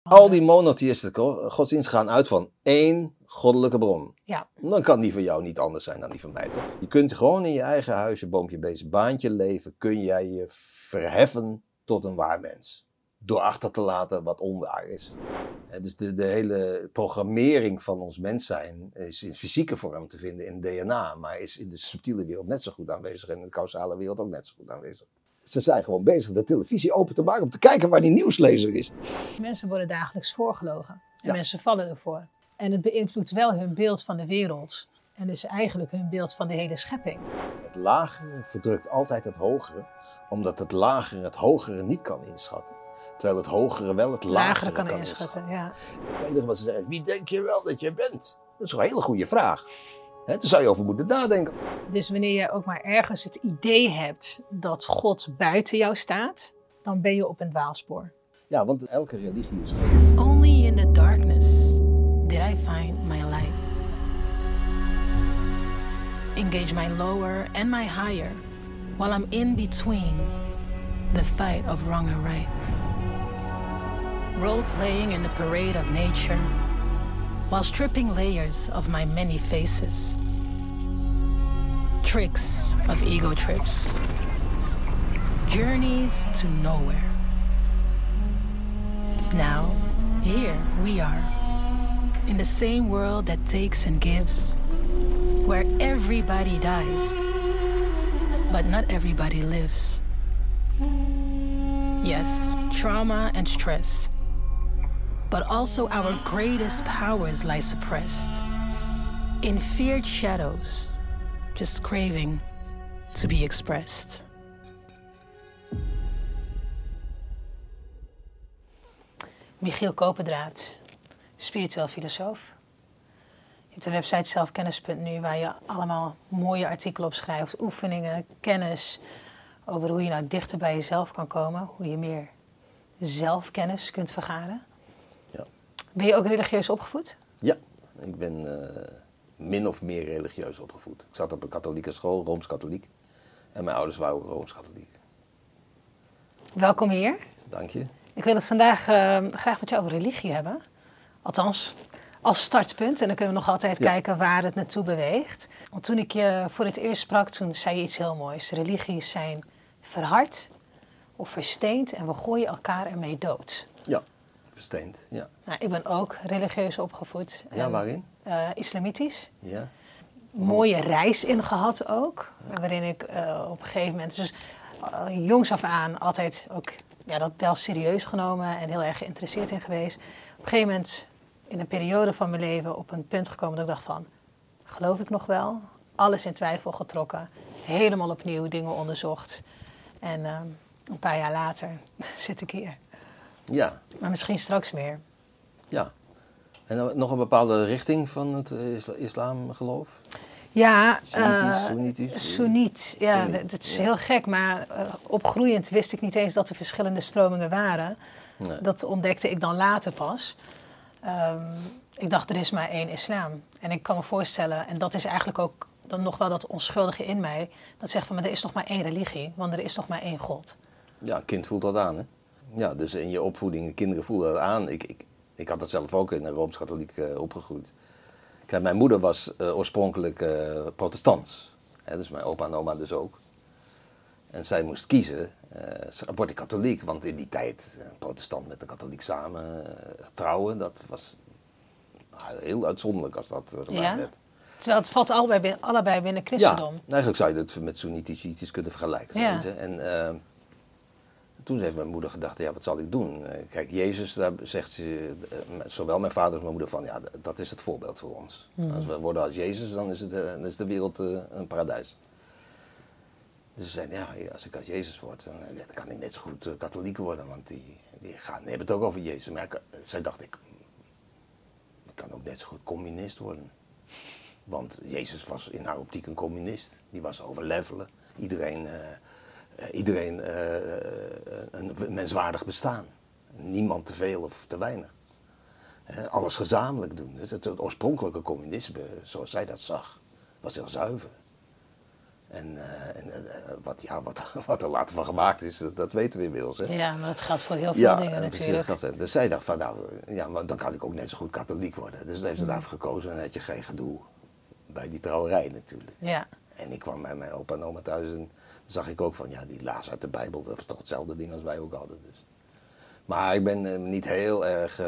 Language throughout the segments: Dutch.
Al die monotheïstische godsdiensten gaan uit van één goddelijke bron. Ja. Dan kan die van jou niet anders zijn dan die van mij, toch? Je kunt gewoon in je eigen huisje, boompje, beestje, baantje leven. Kun jij je verheffen tot een waar mens. Door achter te laten wat onwaar is. Dus de hele programmering van ons mens zijn is in fysieke vorm te vinden in DNA. Maar is in de subtiele wereld net zo goed aanwezig. En in de causale wereld ook net zo goed aanwezig. Ze zijn gewoon bezig de televisie open te maken om te kijken waar die nieuwslezer is. Mensen worden dagelijks voorgelogen. En Ja. mensen vallen ervoor. En het beïnvloedt wel hun beeld van de wereld. En dus eigenlijk hun beeld van de hele schepping. Het lagere verdrukt altijd het hogere. Omdat het lagere het hogere niet kan inschatten. Terwijl het hogere wel het lagere kan inschatten. Ja. Het enige wat ze zeggen is, wie denk je wel dat je bent? Dat is een hele goede vraag. Daar zou je over moeten nadenken. Dus wanneer je ook maar ergens het idee hebt dat God buiten jou staat, dan ben je op een dwaalspoor. Ja, want elke religie is... Only in the darkness did I find my light. Engage my lower and my higher while I'm in between the fight of wrong and right. Role playing in the parade of nature while stripping layers of my many faces. Tricks of ego trips. Journeys to nowhere. Now, here we are, in the same world that takes and gives, where everybody dies, but not everybody lives. Yes, trauma and stress, but also our greatest powers lie suppressed in feared shadows, just craving to be expressed. Michiel Koperdraad, spiritueel filosoof. Je hebt de website zelfkennis.nu waar je allemaal mooie artikelen op schrijft, oefeningen, kennis over hoe je nou dichter bij jezelf kan komen, hoe je meer zelfkennis kunt vergaren. Ja. Ben je ook religieus opgevoed? Ja, ik ben min of meer religieus opgevoed. Ik zat op een katholieke school, Rooms-Katholiek. En mijn ouders waren ook Rooms-Katholiek. Welkom hier. Dank je. Ik wil het vandaag graag met jou over religie hebben. Althans, als startpunt. En dan kunnen we nog altijd kijken waar het naartoe beweegt. Want toen ik je voor het eerst sprak, toen zei je iets heel moois. Religies zijn verhard of versteend en we gooien elkaar ermee dood. Ja, versteend, ja. Nou, ik ben ook religieus opgevoed. Ja, waarin? Islamitisch. Ja. Mooie reis in gehad ook. Waarin ik op een gegeven moment, dus jongs af aan, altijd ook dat wel serieus genomen en heel erg geïnteresseerd in geweest. Op een gegeven moment in een periode van mijn leven op een punt gekomen dat ik dacht van, geloof ik nog wel? Alles in twijfel getrokken. Helemaal opnieuw dingen onderzocht. En een paar jaar later zit ik hier. Ja. Maar misschien straks meer. Ja. En nog een bepaalde richting van het islamgeloof? Ja, Soenitisch? Soeniet. Ja, Soeniet, dat is ja. heel gek, maar opgroeiend wist ik niet eens dat er verschillende stromingen waren. Nee. Dat ontdekte ik dan later pas. Ik dacht, er is maar één islam. En ik kan me voorstellen, en dat is eigenlijk ook dan nog wel dat onschuldige in mij, dat zegt van, maar er is nog maar één religie, want er is nog maar één God. Ja, een kind voelt dat aan, hè? Ja, dus in je opvoeding, de kinderen voelen dat aan. Ik had dat zelf ook in een Rooms-Katholiek opgegroeid. Kijk, mijn moeder was oorspronkelijk protestants. Dus mijn opa en oma dus ook. En zij moest kiezen, word ik katholiek? Want in die tijd, een protestant met een katholiek samen trouwen, dat was heel uitzonderlijk als dat gedaan werd. Terwijl het valt allebei binnen christendom. Ja, eigenlijk zou je het met Soenitisch kunnen vergelijken. Ja. En toen heeft mijn moeder gedacht, ja, wat zal ik doen? Kijk, Jezus, daar zegt ze, zowel mijn vader als mijn moeder van, ja, dat is het voorbeeld voor ons. Als we worden als Jezus, dan is de wereld een paradijs. Dus ze zeiden, ja, als ik als Jezus word, dan kan ik net zo goed katholiek worden, want die hebben het ook over Jezus. Maar zij dacht, ik kan ook net zo goed communist worden. Want Jezus was in haar optiek een communist. Die was over levelen. Iedereen een menswaardig bestaan. Niemand te veel of te weinig. Alles gezamenlijk doen. Het oorspronkelijke communisme, zoals zij dat zag, was heel zuiver. Wat er later van gemaakt is, dat weten we inmiddels. Hè? Ja, maar dat geldt voor heel veel dingen natuurlijk. Dus zij dacht van, maar dan kan ik ook net zo goed katholiek worden. Dus dan heeft ze daarvoor gekozen en dan had je geen gedoe bij die trouwerij natuurlijk. Ja. En ik kwam bij mijn opa en oma thuis en dan zag ik ook van, die lazen uit de Bijbel. Dat was toch hetzelfde ding als wij ook hadden. Dus. Maar ik ben niet heel erg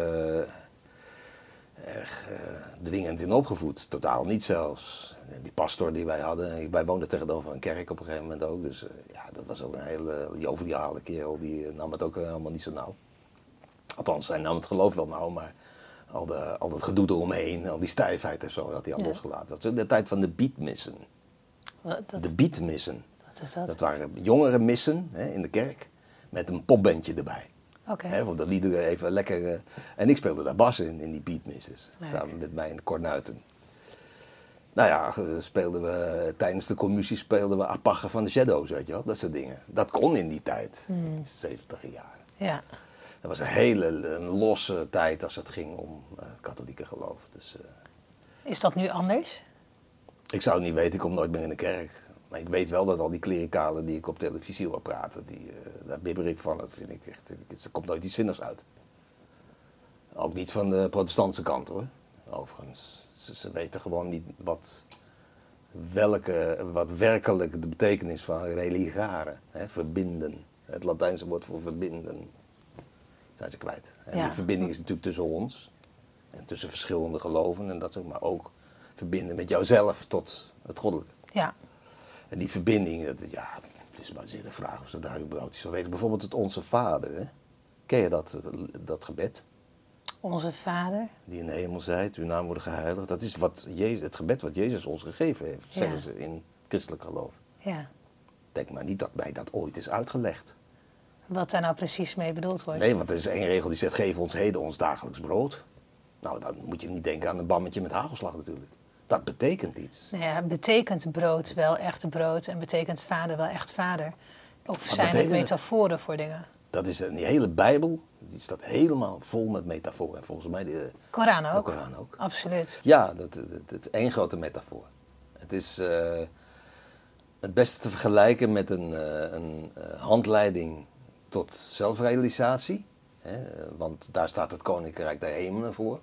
dwingend in opgevoed. Totaal niet zelfs. Die pastoor die wij hadden, wij woonden tegenover een kerk op een gegeven moment ook. Dus dat was ook een hele joviale kerel, die nam het ook allemaal niet zo nauw. Althans, hij nam het geloof wel nauw, maar al dat gedoe eromheen, al die stijfheid en zo, had hij al losgelaten. Dat was de tijd van de beatmissen. De beatmissen. Wat is dat? Dat waren jongere missen in de kerk, met een popbandje erbij. Okay. Voor de liederen even lekker. En ik speelde daar bas in die beatmisses. Samen met mij en de Kornuiten. Nou ja, speelden we tijdens de commissie speelden we Apagge van de Shadows, weet je wel. Dat soort dingen. Dat kon in die tijd. 70 jaar. Ja. Dat was een hele losse tijd als het ging om het katholieke geloof. Dus, is dat nu anders? Ik zou het niet weten, ik kom nooit meer in de kerk. Maar ik weet wel dat al die klerikalen die ik op televisie hoor praten, daar bibber ik van. Dat vind ik echt, er komt nooit iets zinnigs uit. Ook niet van de protestantse kant hoor, overigens. Ze weten gewoon niet wat werkelijk de betekenis van religare, verbinden. Het Latijnse woord voor verbinden, zijn ze kwijt. En die verbinding is natuurlijk tussen ons en tussen verschillende geloven en dat ook, maar ook verbinden met jouzelf tot het goddelijke. Ja. En die verbinding, het is maar zeer de vraag of ze daar überhaupt iets van weten. Bijvoorbeeld het Onze Vader, hè? Ken je dat gebed? Onze Vader. Die in de hemel zijt, uw naam worden geheiligd. Dat is het gebed wat Jezus ons gegeven heeft, zeggen ze in christelijk geloof. Ja. Denk maar niet dat mij dat ooit is uitgelegd. Wat daar nou precies mee bedoeld wordt. Nee, want er is één regel die zegt, geef ons heden ons dagelijks brood. Nou, dan moet je niet denken aan een bammetje met hagelslag natuurlijk. Dat betekent iets. Nou ja, betekent brood wel echt brood en betekent vader wel echt vader? Of zijn er metaforen voor dingen? Dat is die hele Bijbel, die staat helemaal vol met metaforen. En volgens mij de Koran ook. De Koran ook. Absoluut. Ja, het is één grote metafoor. Het is het beste te vergelijken met een handleiding tot zelfrealisatie. Want daar staat het Koninkrijk der Hemelen voor.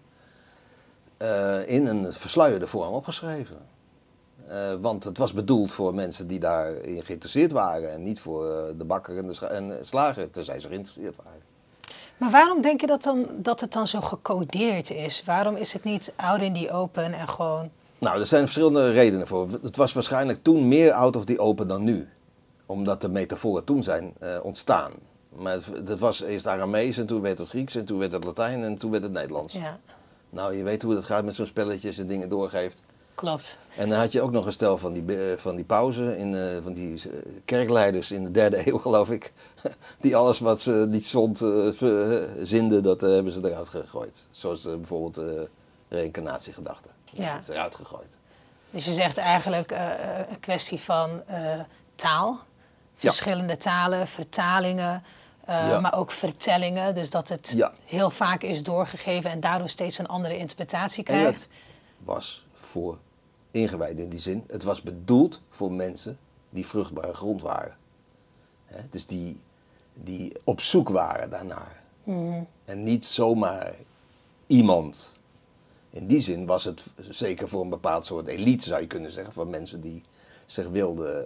In een versluierde vorm opgeschreven. Want het was bedoeld voor mensen die daarin geïnteresseerd waren en niet voor de bakker en de slager, tenzij ze geïnteresseerd waren. Maar waarom denk je dat het dan zo gecodeerd is? Waarom is het niet out in the open en gewoon... Nou, er zijn verschillende redenen voor. Het was waarschijnlijk toen meer out of the open dan nu. Omdat de metaforen toen zijn ontstaan. Maar het was eerst Aramees en toen werd het Grieks en toen werd het Latijn en toen werd het Nederlands. Ja. Nou, je weet hoe dat gaat met zo'n spelletje als je dingen doorgeeft. Klopt. En dan had je ook nog een stel van die pauzen, van die kerkleiders in de 3e eeuw geloof ik. Die alles wat ze niet stond zinden, dat hebben ze eruit gegooid. Zoals bijvoorbeeld reïncarnatiegedachten. Ja. Dat is eruit gegooid. Dus je zegt eigenlijk een kwestie van taal. Verschillende talen, vertalingen, maar ook vertellingen. Dus dat het heel vaak is doorgegeven en daardoor steeds een andere interpretatie krijgt. En dat was voor ingewijden in die zin. Het was bedoeld voor mensen die vruchtbare grond waren. Dus die op zoek waren daarnaar. Mm. En niet zomaar iemand. In die zin was het zeker voor een bepaald soort elite, zou je kunnen zeggen, van mensen die zich wilden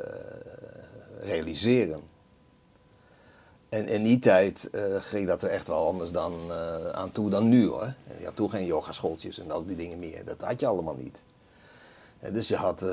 realiseren. En in die tijd ging dat er echt wel anders aan toe dan nu hoor. Je had toen geen yogaschooltjes en al die dingen meer. Dat had je allemaal niet. Dus je had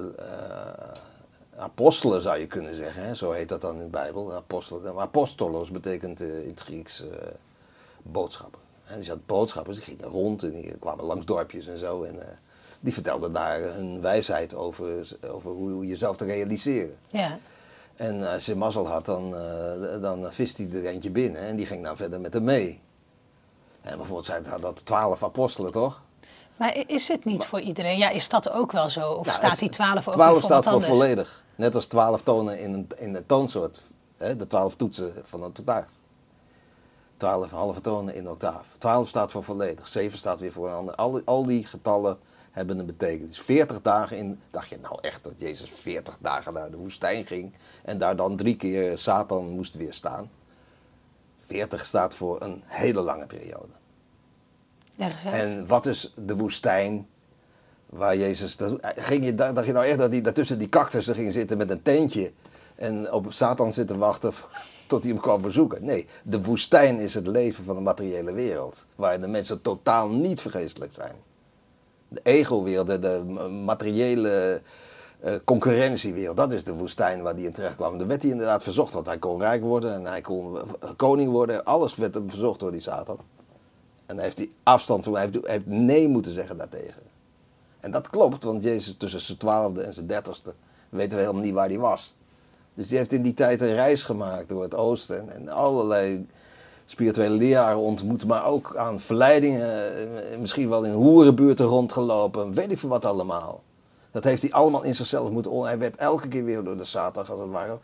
apostelen zou je kunnen zeggen. Hè? Zo heet dat dan in de Bijbel. Apostolos betekent in het Grieks boodschappen. Dus je had boodschappers, die gingen rond en die kwamen langs dorpjes en zo. En die vertelden daar hun wijsheid over hoe jezelf te realiseren. Ja. En als je mazzel had, dan viste hij er eentje binnen en die ging dan verder met hem mee. En bijvoorbeeld had dat 12 apostelen, toch? Maar is het niet voor iedereen? Ja, is dat ook wel zo? Of staat die 12 ook 12 voor staat wat anders? voor volledig. Net als 12 tonen in de toonsoort. De 12 toetsen van een totaal. 12 halve tonen in octaaf. 12 staat voor volledig, 7 staat weer voor een ander. Al die getallen hebben een betekenis. 40 dagen in, dacht je nou echt dat Jezus 40 dagen naar de woestijn ging en daar dan 3 keer Satan moest weerstaan? 40 staat voor een hele lange periode. En wat is de woestijn waar Jezus... dacht je nou echt dat hij daartussen die cactussen ging zitten met een teentje en op Satan zitten wachten tot hij hem kwam verzoeken? Nee, de woestijn is het leven van de materiële wereld, waar de mensen totaal niet vergeestelijk zijn. De ego-wereld, de materiële concurrentiewereld, dat is de woestijn waar hij in terecht kwam. Daar werd hij inderdaad verzocht, want hij kon rijk worden en hij kon koning worden. Alles werd hem verzocht door die Satan. En daar heeft hij afstand van, hij heeft nee moeten zeggen daartegen. En dat klopt, want Jezus tussen zijn 12e en zijn 30ste weten we helemaal niet waar hij was. Dus die heeft in die tijd een reis gemaakt door het oosten en allerlei spirituele leraren ontmoet, maar ook aan verleidingen, misschien wel in hoerenbuurten rondgelopen, weet ik veel wat allemaal. Dat heeft hij allemaal in zichzelf moeten. Hij werd elke keer weer door de Satan, als het ware,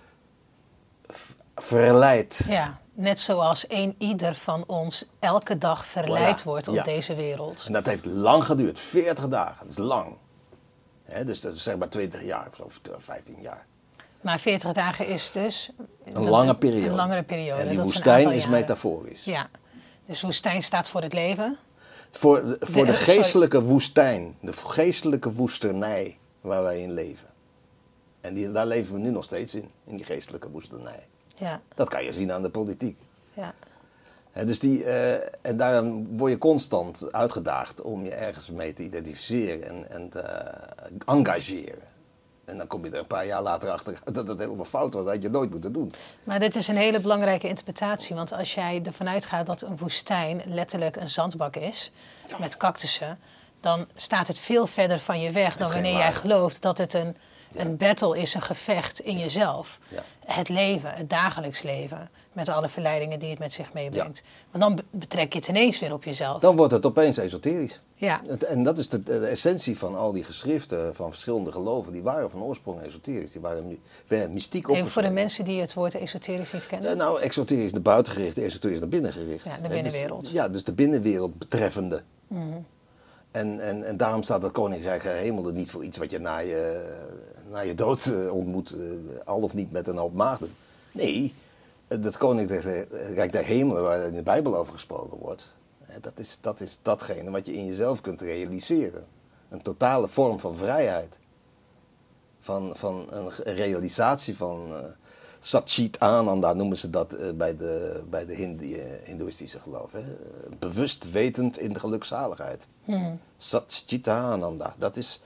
verleid. Ja, net zoals ieder van ons elke dag verleid wordt op deze wereld. En dat heeft lang geduurd, 40 dagen, dat is lang. Dus dat is zeg maar 20 jaar of 15 jaar. Maar 40 dagen is dus een lange periode. Een langere periode. En die woestijn is metaforisch. Ja, dus woestijn staat voor het leven. Voor de geestelijke woestijn, de geestelijke woesternij waar wij in leven. En daar leven we nu nog steeds in die geestelijke woesternij. Ja. Dat kan je zien aan de politiek. Ja. Dus en daarom word je constant uitgedaagd om je ergens mee te identificeren en te engageren. En dan kom je er een paar jaar later achter dat het helemaal fout was, dat had je nooit moeten doen. Maar dit is een hele belangrijke interpretatie, want als jij ervan uitgaat dat een woestijn letterlijk een zandbak is, met cactussen, dan staat het veel verder van je weg dan wanneer jij gelooft dat het een battle is, een gevecht in jezelf. Ja. Het leven, het dagelijks leven, met alle verleidingen die het met zich meebrengt. Ja. Want dan betrek je het ineens weer op jezelf. Dan wordt het opeens esoterisch. Ja. En dat is de essentie van al die geschriften van verschillende geloven. Die waren van oorsprong esoterisch. Die waren mystiek opgeschreven. Even voor de mensen die het woord esoterisch niet kennen. Nou, exoterisch naar buiten gericht, esoterisch naar binnen gericht. Ja, de binnenwereld. Dus de binnenwereld betreffende. Mm-hmm. En daarom staat het Koninkrijk der Hemel er niet voor iets wat je na je dood ontmoet. Al of niet met een hoop maagden. Nee, het Koninkrijk der Hemelen waar in de Bijbel over gesproken wordt. Dat is datgene wat je in jezelf kunt realiseren. Een totale vorm van vrijheid. Van een realisatie van Satchit Ananda noemen ze dat bij de hindoeïstische geloof. Hè? Bewust wetend in de gelukzaligheid. Satchit Ananda, dat is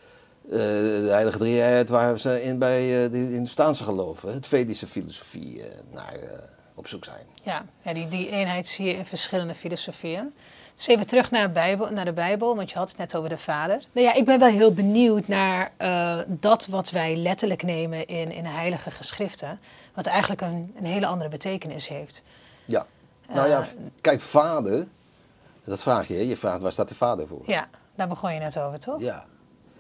de heilige drie-eenheid waar ze bij de Hindoestaanse geloven, het Vedische filosofie, naar op zoek zijn. Ja, die eenheid zie je in verschillende filosofieën. Dus even terug naar de Bijbel, want je had het net over de Vader. Nou ja, ik ben wel heel benieuwd naar dat wat wij letterlijk nemen in de heilige geschriften, wat eigenlijk een hele andere betekenis heeft. Ja, nou ja, kijk, Vader, dat vraag je. Je vraagt, waar staat de Vader voor? Ja, daar begon je net over, toch? Ja.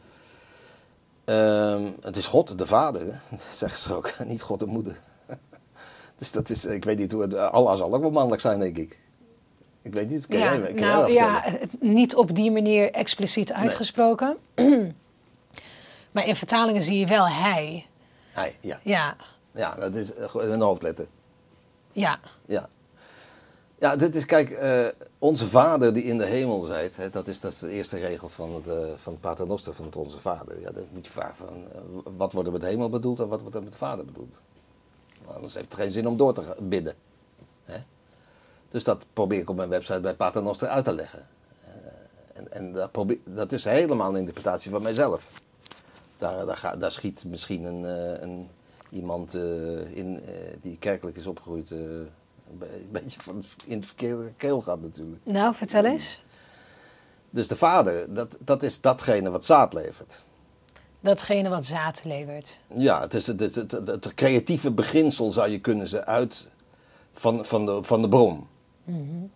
Het is God de Vader, hè? Dat zeggen ze ook, niet God de Moeder. Dus dat is, ik weet niet hoe het, Allah zal ook wel mannelijk zijn, denk ik. Ik weet niet, niet op die manier expliciet uitgesproken. Nee. Maar in vertalingen zie je wel hij. Hij, ja. Ja. Ja, dat is een hoofdletter. Ja. Ja. Ja, dit is, kijk, onze Vader die in de hemel zijt, hè, dat is de eerste regel van het Paternoster, van het Onze Vader. Ja, dan moet je vragen van, wat wordt er met de hemel bedoeld en wat wordt er met de Vader bedoeld? Anders heeft het geen zin om door te bidden. Hè? Dus dat probeer ik op mijn website bij Paternoster uit te leggen. En dat is helemaal een interpretatie van mijzelf. Daar schiet misschien iemand in die kerkelijk is opgegroeid een beetje in het verkeerde keelgat natuurlijk. Nou, vertel eens. Dus de Vader, dat is datgene wat zaad levert. Datgene wat zaad levert. Ja, het is het creatieve beginsel zou je kunnen ze uit van de bron. Mm-hmm.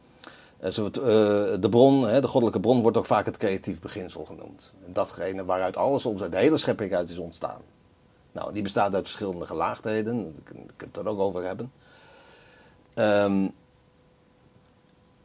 De bron, de goddelijke bron, wordt ook vaak het creatief beginsel genoemd. Datgene waaruit alles, de hele schepping uit is ontstaan. Nou, die bestaat uit verschillende gelaagdheden, daar kunnen we het ook over hebben.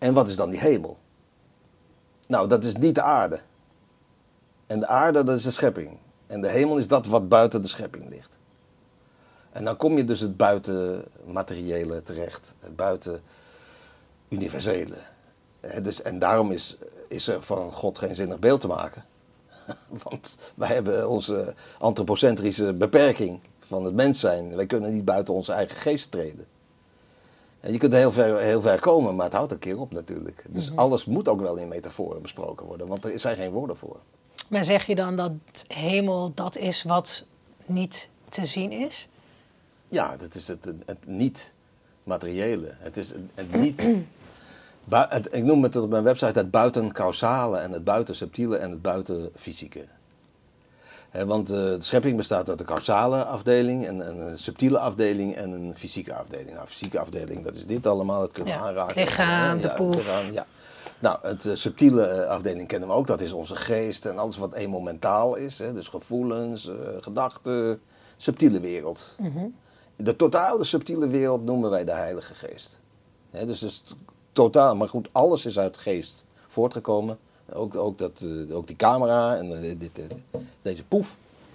En wat is dan die hemel? Nou, dat is niet de aarde. En de aarde, dat is de schepping. En de hemel is dat wat buiten de schepping ligt. En dan kom je dus het buitenmateriële terecht. Het buitenuniversele. Dus, en daarom is er van God geen zinnig beeld te maken. Want wij hebben onze antropocentrische beperking van het mens zijn. Wij kunnen niet buiten onze eigen geest treden. En je kunt heel ver komen, maar het houdt een keer op natuurlijk. Dus alles moet ook wel in metaforen besproken worden, want er zijn geen woorden voor. Maar zeg je dan dat hemel dat is wat niet te zien is? Ja, dat is het niet-materiële. Het is het niet... Ik noem het op mijn website het buitencausale en het buitensubtiele en het buitenfysieke. Want de schepping bestaat uit een causale afdeling, een subtiele afdeling en een fysieke afdeling. Nou, fysieke afdeling, dat is dit allemaal, dat kunnen we aanraken. Lichaam, de poef. Ja. Nou, het subtiele afdeling kennen we ook, dat is onze geest en alles wat emomentaal is. Dus gevoelens, gedachten, subtiele wereld. De totale subtiele wereld noemen wij de Heilige Geest. Dus totaal, maar goed, alles is uit geest voortgekomen. Ook die camera en deze poef.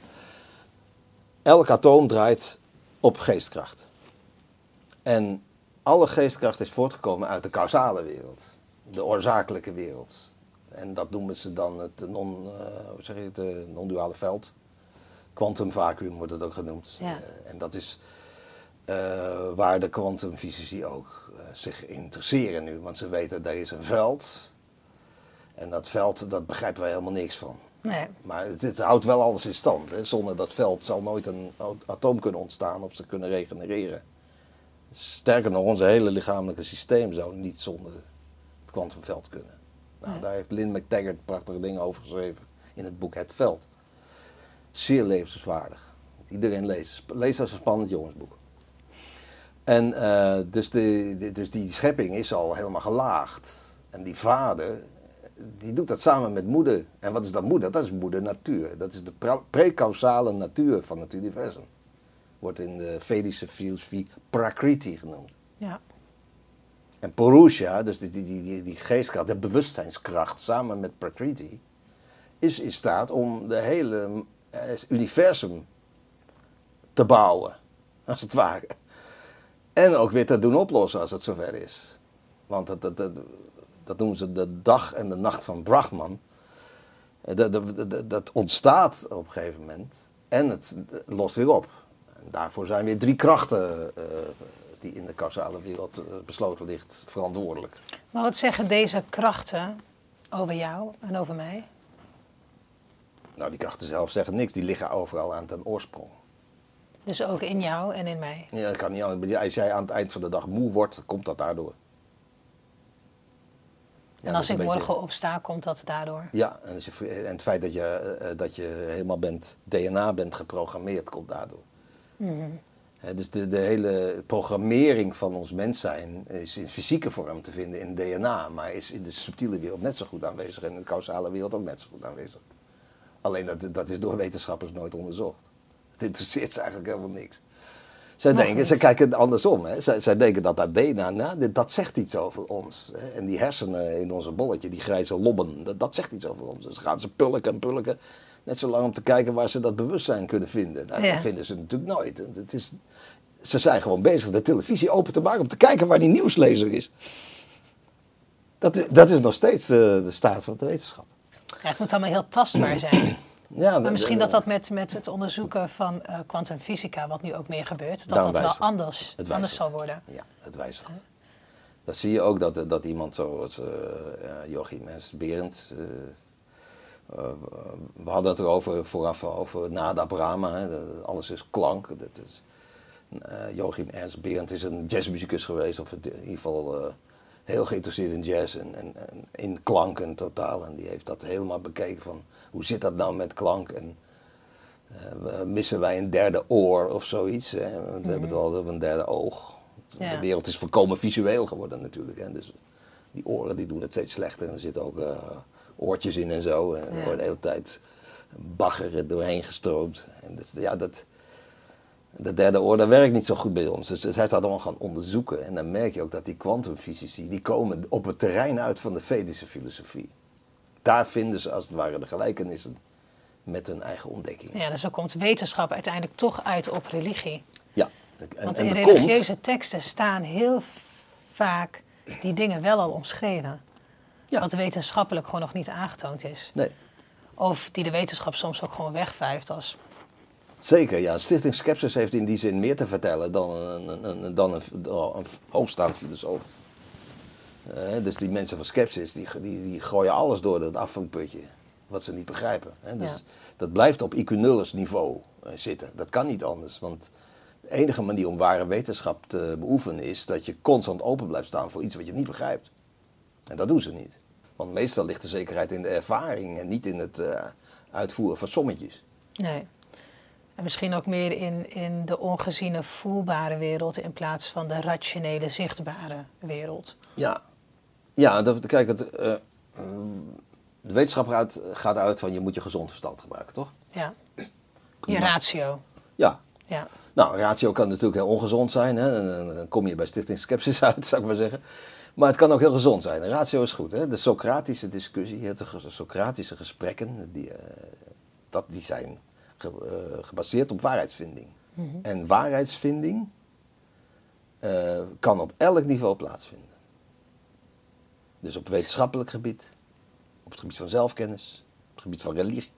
Elk atoom draait op geestkracht. En alle geestkracht is voortgekomen uit de causale wereld. De oorzakelijke wereld. En dat noemen ze dan het non-duale veld. Quantum vacuüm wordt het ook genoemd. Ja. En dat is waar de kwantumfysici ook zich interesseren nu. Want ze weten, er is een veld. En dat veld, dat begrijpen wij helemaal niks van. Nee. Maar het houdt wel alles in stand. Hè. Zonder dat veld zal nooit een atoom kunnen ontstaan of ze kunnen regenereren. Sterker nog, ons hele lichamelijke systeem zou niet zonder het kwantumveld kunnen. Nou, Daar heeft Lynn McTaggart prachtige dingen over geschreven in het boek Het Veld. Zeer levenswaardig. Iedereen leest. Lees als een spannend jongensboek. En dus die schepping is al helemaal gelaagd. En die vader, die doet dat samen met moeder. En wat is dat moeder? Dat is moeder natuur. Dat is de precausale natuur van het universum. Wordt in de Vedische filosofie Prakriti genoemd. Ja. En Purusha, dus die geestkracht, de bewustzijnskracht samen met Prakriti, is in staat om de hele universum te bouwen, als het ware. En ook weer te doen oplossen als het zover is. Want dat noemen ze de dag en de nacht van Brahman. Dat ontstaat op een gegeven moment en het lost weer op. En daarvoor zijn weer 3 krachten die in de causale wereld besloten ligt verantwoordelijk. Maar wat zeggen deze krachten over jou en over mij? Nou, die krachten zelf zeggen niks. Die liggen overal aan ten oorsprong. Dus ook in jou en in mij. Ja, dat kan niet anders. Als jij aan het eind van de dag moe wordt, komt dat daardoor. Ja, En als ik morgen beetje... opsta, komt dat daardoor? Ja, en het feit dat je helemaal DNA bent geprogrammeerd, komt daardoor. Dus de hele programmering van ons mens zijn is in fysieke vorm te vinden in DNA, maar is in de subtiele wereld net zo goed aanwezig en in de causale wereld ook net zo goed aanwezig. Alleen dat is door wetenschappers nooit onderzocht. Het interesseert ze eigenlijk helemaal niks. Ze kijken andersom. Hè. Zij denken dat DNA, dat zegt iets over ons. Hè. En die hersenen in onze bolletje, die grijze lobben, dat zegt iets over ons. Dus gaan ze pulken en pulken. Net zo lang om te kijken waar ze dat bewustzijn kunnen vinden. Nou, dat vinden ze natuurlijk nooit. Ze zijn gewoon bezig de televisie open te maken om te kijken waar die nieuwslezer is. Dat is nog steeds de staat van de wetenschap. Ja, het moet allemaal heel tastbaar zijn. Ja, maar misschien dat met het onderzoeken van kwantumfysica, wat nu ook meer gebeurt, dat wel anders zal worden. Ja, het wijzigt. Dat zie je ook dat iemand zoals Joachim Ernst Berendt, we hadden het erover vooraf over Nada Brahma, hè, alles is klank. Joachim Ernst Berendt is een jazzmuzikus geweest, of in ieder geval heel geïnteresseerd in jazz en in klank en totaal. En die heeft dat helemaal bekeken van hoe zit dat nou met klank en missen wij een derde oor of zoiets. Hè? We hebben het al over een derde oog. Ja. De wereld is volkomen visueel geworden natuurlijk. Hè? Dus die oren die doen het steeds slechter en er zitten ook oortjes in en zo. En er wordt de hele tijd bagger doorheen gestroomd. En De derde orde werkt niet zo goed bij ons. Dus hij is dat allemaal gaan onderzoeken. En dan merk je ook dat die kwantumfysici, die komen op het terrein uit van de Vedische filosofie. Daar vinden ze als het ware de gelijkenissen met hun eigen ontdekkingen. Ja, dus dan komt wetenschap uiteindelijk toch uit op religie. Ja. Want in religieuze teksten staan heel vaak die dingen wel al omschreven. Ja. Wat wetenschappelijk gewoon nog niet aangetoond is. Nee. Of die de wetenschap soms ook gewoon wegvuift als... Zeker, ja. Stichting Skepsis heeft in die zin meer te vertellen dan een hoogstaand filosoof. Dus die mensen van Skepsis, die gooien alles door dat afvangputje. Wat ze niet begrijpen. Dus Ja. dat blijft op IQ nullers niveau zitten. Dat kan niet anders. Want de enige manier om ware wetenschap te beoefenen is dat je constant open blijft staan voor iets wat je niet begrijpt. En dat doen ze niet. Want meestal ligt de zekerheid in de ervaring en niet in het uitvoeren van sommetjes. Nee. En misschien ook meer in de ongeziene voelbare wereld in plaats van de rationele zichtbare wereld. Ja, kijk, de wetenschap gaat uit van je moet je gezond verstand gebruiken, toch? Ja. Je ratio. Ja. Ja. Nou, ratio kan natuurlijk heel ongezond zijn. Hè? En dan kom je bij Stichting Skepsis uit, zou ik maar zeggen. Maar het kan ook heel gezond zijn. En ratio is goed. Hè? De Socratische discussie, de Socratische gesprekken, die zijn gebaseerd op waarheidsvinding. Mm-hmm. En waarheidsvinding kan op elk niveau plaatsvinden. Dus op wetenschappelijk gebied, op het gebied van zelfkennis, op het gebied van religie.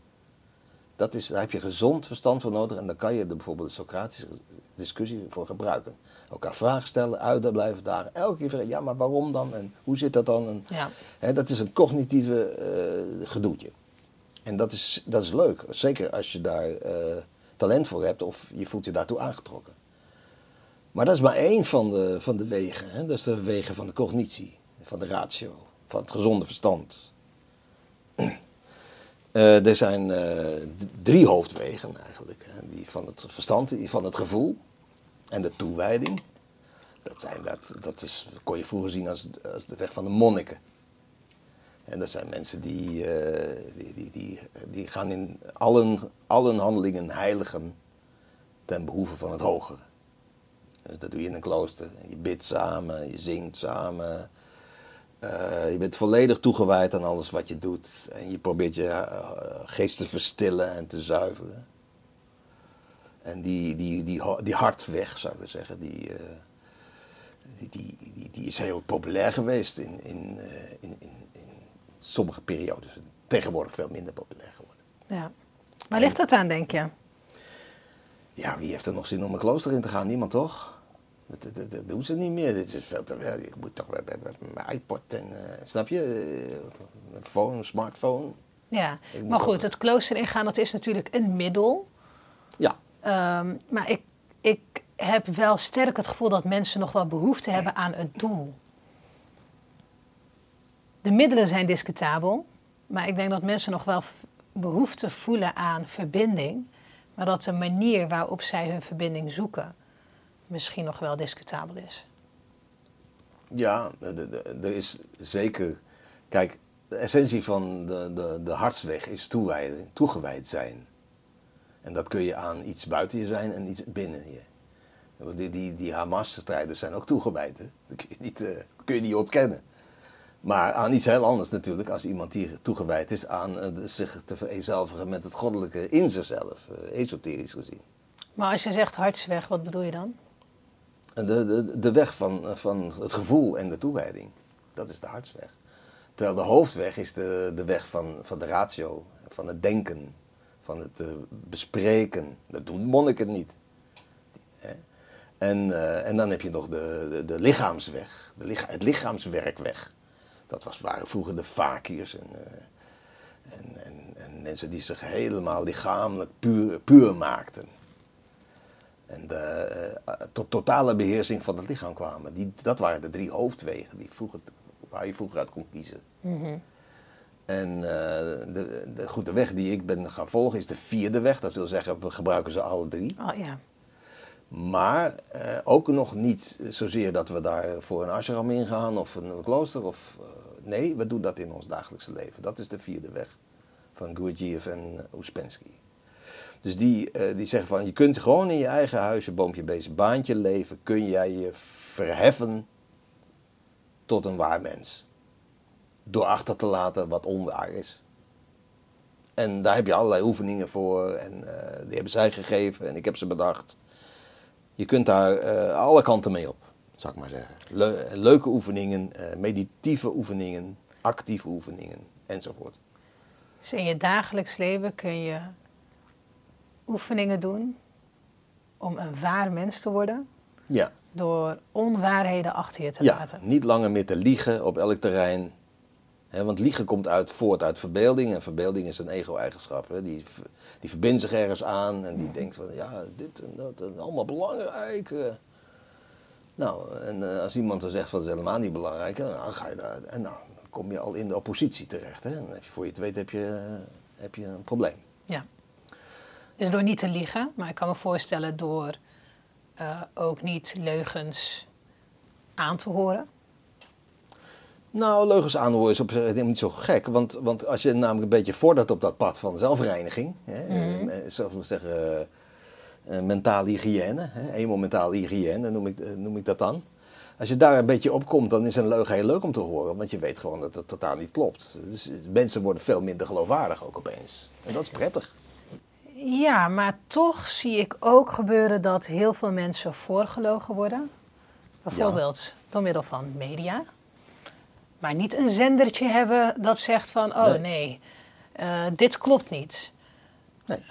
Daar heb je gezond verstand voor nodig en daar kan je bijvoorbeeld de Socratische discussie voor gebruiken. Elkaar vragen stellen, uit blijven dagen. Elke keer vragen, ja, maar waarom dan? En hoe zit dat dan? En, ja. Dat is een cognitieve gedoetje. En dat is leuk, zeker als je daar talent voor hebt of je voelt je daartoe aangetrokken. Maar dat is maar één van de wegen. Hè? Dat is de wegen van de cognitie, van de ratio, van het gezonde verstand. Er zijn 3 hoofdwegen eigenlijk. Hè? Die van het verstand, die van het gevoel en de toewijding. Dat kon je vroeger zien als de weg van de monniken. En dat zijn mensen die gaan in allen handelingen heiligen ten behoeve van het hogere. Dus dat doe je in een klooster. Je bidt samen, je zingt samen. Je bent volledig toegewijd aan alles wat je doet. En je probeert je geest te verstillen en te zuiveren. En die hartweg, zou ik zeggen, die is heel populair geweest in sommige periodes. Tegenwoordig veel minder populair geworden. Ja. Waar ligt dat aan, denk je? Ja, wie heeft er nog zin om een klooster in te gaan? Niemand, toch? Dat doen ze niet meer. Dit is veel te wel. Ik moet toch met mijn iPod en snap je? Een phone, een smartphone. Ja, maar goed, het klooster ingaan, dat is natuurlijk een middel. Ja. Maar ik heb wel sterk het gevoel dat mensen nog wel behoefte hebben aan het doel. De middelen zijn discutabel, maar ik denk dat mensen nog wel behoefte voelen aan verbinding. Maar dat de manier waarop zij hun verbinding zoeken misschien nog wel discutabel is. Ja, er is zeker... Kijk, de essentie van de hartsweg is toegewijd zijn. En dat kun je aan iets buiten je zijn en iets binnen je. Die Hamas-strijders zijn ook toegewijd. Hè? Dat kun je niet ontkennen. Maar aan iets heel anders natuurlijk, als iemand die toegewijd is aan zich te vereenzelvigen met het goddelijke in zichzelf, esoterisch gezien. Maar als je zegt hartsweg, wat bedoel je dan? De weg van het gevoel en de toewijding, dat is de hartsweg. Terwijl de hoofdweg is de weg van de ratio, van het denken, van het bespreken. Dat doen monniken niet. En dan heb je nog de lichaamsweg, het lichaamswerkweg. Dat waren vroeger de fakirs en mensen die zich helemaal lichamelijk puur maakten. En tot totale beheersing van het lichaam kwamen. Dat waren de 3 hoofdwegen waar je vroeger uit kon kiezen. Mm-hmm. En de weg die ik ben gaan volgen is de 4e weg. Dat wil zeggen, we gebruiken ze alle 3. Oh, ja. Maar ook nog niet zozeer dat we daar voor een ashram ingaan of een klooster. Nee, we doen dat in ons dagelijkse leven. Dat is de 4e weg van Gurdjieff en Ouspensky. Dus die zeggen van, je kunt gewoon in je eigen huisje, boompje, beestje, baantje leven, kun jij je verheffen tot een waar mens. Door achter te laten wat onwaar is. En daar heb je allerlei oefeningen voor en die hebben zij gegeven en ik heb ze bedacht. Je kunt daar alle kanten mee op, zou ik maar zeggen. Leuke oefeningen, meditieve oefeningen, actieve oefeningen enzovoort. Dus in je dagelijks leven kun je oefeningen doen om een waar mens te worden. Ja. Door onwaarheden achter je te Ja, laten. niet langer meer te liegen op elk terrein. Want liegen komt voort uit verbeelding. En verbeelding is een ego-eigenschap. Die verbindt zich ergens aan en die denkt van ja, dit en dat is allemaal belangrijk. Nou, en als iemand dan zegt van dat is helemaal niet belangrijk, dan ga je daar. En nou, dan kom je al in de oppositie terecht. Hè? Dan heb je, voor je het weet heb je een probleem. Ja. Dus door niet te liegen, maar ik kan me voorstellen door ook niet leugens aan te horen. Nou, leugens aanhoren is op zich niet zo gek, want als je namelijk een beetje vordert op dat pad van zelfreiniging, zelfs moet zeggen mentale hygiëne, emomentale hygiëne noem ik dat dan. Als je daar een beetje op komt, dan is een leugen heel leuk om te horen, want je weet gewoon dat het totaal niet klopt. Dus mensen worden veel minder geloofwaardig ook opeens. En dat is prettig. Ja, maar toch zie ik ook gebeuren dat heel veel mensen voorgelogen worden. Bijvoorbeeld door middel van media. Maar niet een zendertje hebben dat zegt van, oh nee, dit klopt niet. Nee.